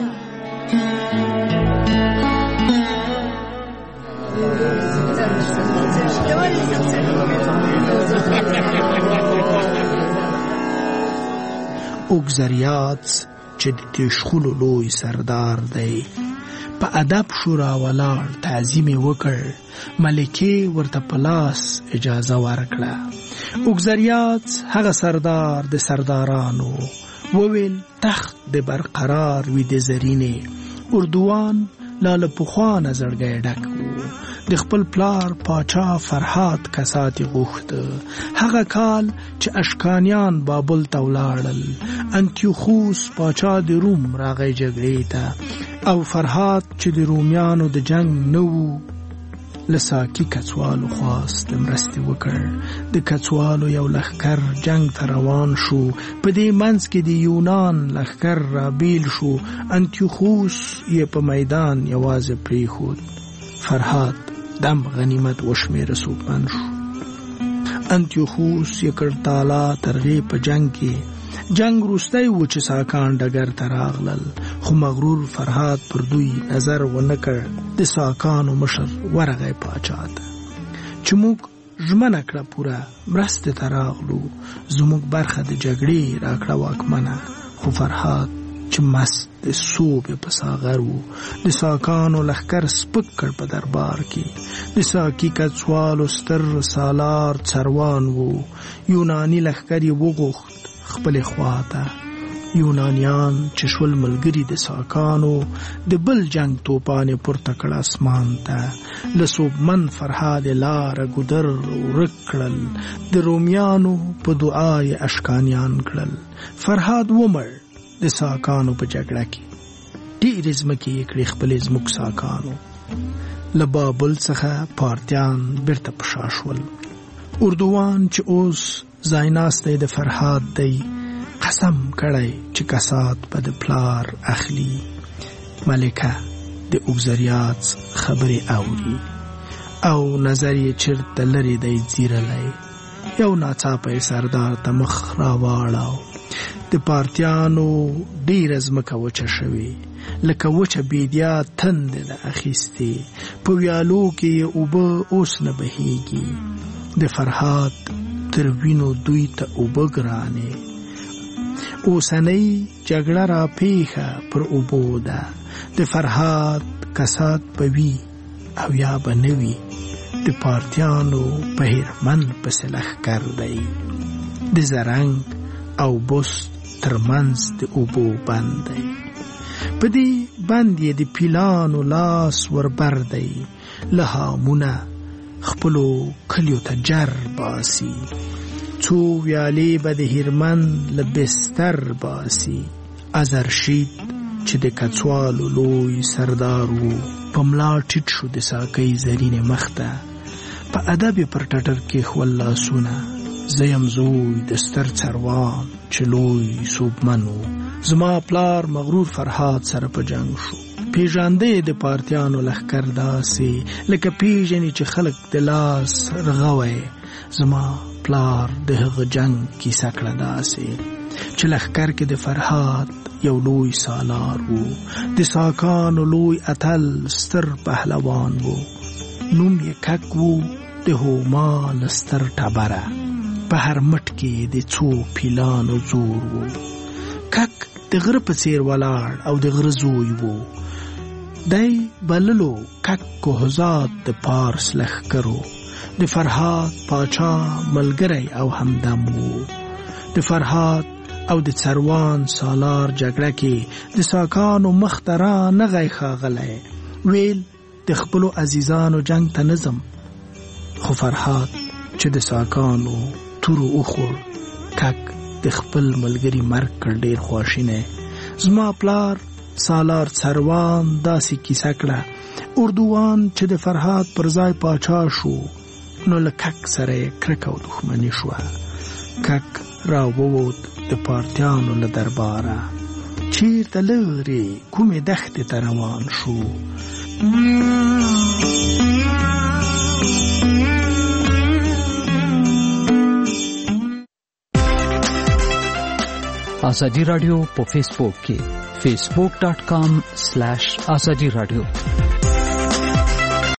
اوګزریات چې د تشخولو لوی سردار دی په ادب شورا ولاړ تعظیم وکړ، ملکې ورته په لاس اجازه ورکړه. اوګزریات هغه سردار د سردارانو وویل تخت د برقرار وي د زرینې. اردوان لاله پخوانه زړګی ډک و، د خپل پلار پاچا فرهاد کسات غوښته. هغه کال چې اشکانیان بابل ته ولاړل، انتیوخوس پاچا د روم راغی جګړې ته او فرهاد چې د رومیانو د جنگ نه و له ساکي کڅوالو خواست مرستې وکړ. د کڅوالو یو لښکر جنگ ته روان شو، په دې منځ کې د یونان لښکر را بیل شو. انتیوخوس یې په میدان یوازې پریښود. فرهاد دم غنیمت وشمیره سوپمن شو. انتیوخوس یې کړ تالا ترغې په جنگ کې. جنگ روستی و چې ساکان ډګر ته راغلل، خو مغرور فرهاد پر دوی نظر ونه کړ. د ساکانو مشر ورغی پاچا ته چې موږ ژمنه کړه پوره مرستې ته راغلو، زموږ برخه د جګړې راکړه واکمنه. خو فرهاد چې مست د صوبې په ساغر و، د ساکانو لښکر سپک کړ په دربار کې. د ساکي کڅوالو ستر سالار څروان و، یوناني لښکر یې وغوښت خپل خواته. یونانیان چې شول ملګری د ساکانو، د بل جنگ توپانې پورته کړ اسمان ته. له صوبمن فرهاد لاره ګودر ورک کړل، د رومیانو په دعای اشکانیان کړل. فرهاد ومړ د ساکانو په جګړه کې، ډېرې ځمکې یې کړې خپلې زموږ ساکانو. له بابل څخه پارتیان بیرته په شا شول. اردوان چې اوس ځایناستی د فرهاد دی، قسم کړی چې کسات په د پلار اخلي. ملکه د اوګزریات خبرې اوري او نظر یې چېرته لرې دی ځیرلی. یو ناڅاپه سردار ته مخ راواړاو. د پارتیانو ډېره ځمکه وچه شوې، لکه وچه بیدیا تندې ده اخیستې. په ویالو کې یې اوبه اوس نه بهیږي. د فرهاد تر وینو دوی ته اوبه ګرانې. اوسنۍ جګړه را پیښه پر اوبو ده. د فرهاد کسات به وي او یا به نه وي، د پارتیانو په هیرمن پسې لښکر دی. د زرنګ او بست ترمنځ د اوبو بند دی، په دې بند یې د پیلانو لاس وربر دی. له هامونه خپلو کلیو ته جر باسي، څو ویالې به د هیرمن له بستر باسي. ازرشید چې د کڅوالو لوی سردار و، په ملا ټیټ شو د ساکۍ زرینې مخته. په ادب یې پر ټټر کېښول لاسونه. زه یم زوی د ستر څروان چې لوی صوبمن و، زما پلار مغرور فرهاد سره په جنگ شو. پیژانده د پارتیانو لښکر داسې لکه پیژنې چې خلک د لاس رغوی. زما پلار د هغه جنگ کیسه کړه داسې چې لښکر کې د فرهاد یو لوی سالار و، د ساکانو لوی اتل ستر پهلوان و. نوم یې کک و د هومان ستر ټبره، په هر مټ کې د څو پیلانو زور و. کک د غره په څیر ولاړ او د غره زوی وو. دی بللو کک کوهزاد د پارس لښکرو، د فرهاد پاچا ملګری او همدم وو. د فرهاد او د څروان سالار جګړه کې د ساکانو مخ ته را نغی ښاغلی، ویل د خپلو عزیزانو جنگ ته نظم. خو فرهاد چې د ساکانو تورو وخوړ، کک د خپل ملګری مرګ کړ ډیر خواشینی. زما پلار سالار څروان داسې کیسه کړه، اردوان چې د فرهاد پر ځای پاچا شو، نو له کک سره کرکه او دښمني شوه. کک را ووت د پارتیانو له درباره، چیرته لرې کومې دښتې ته روان شو. ازادي رادیو په فیسبوک کې facebook.com/azadi radio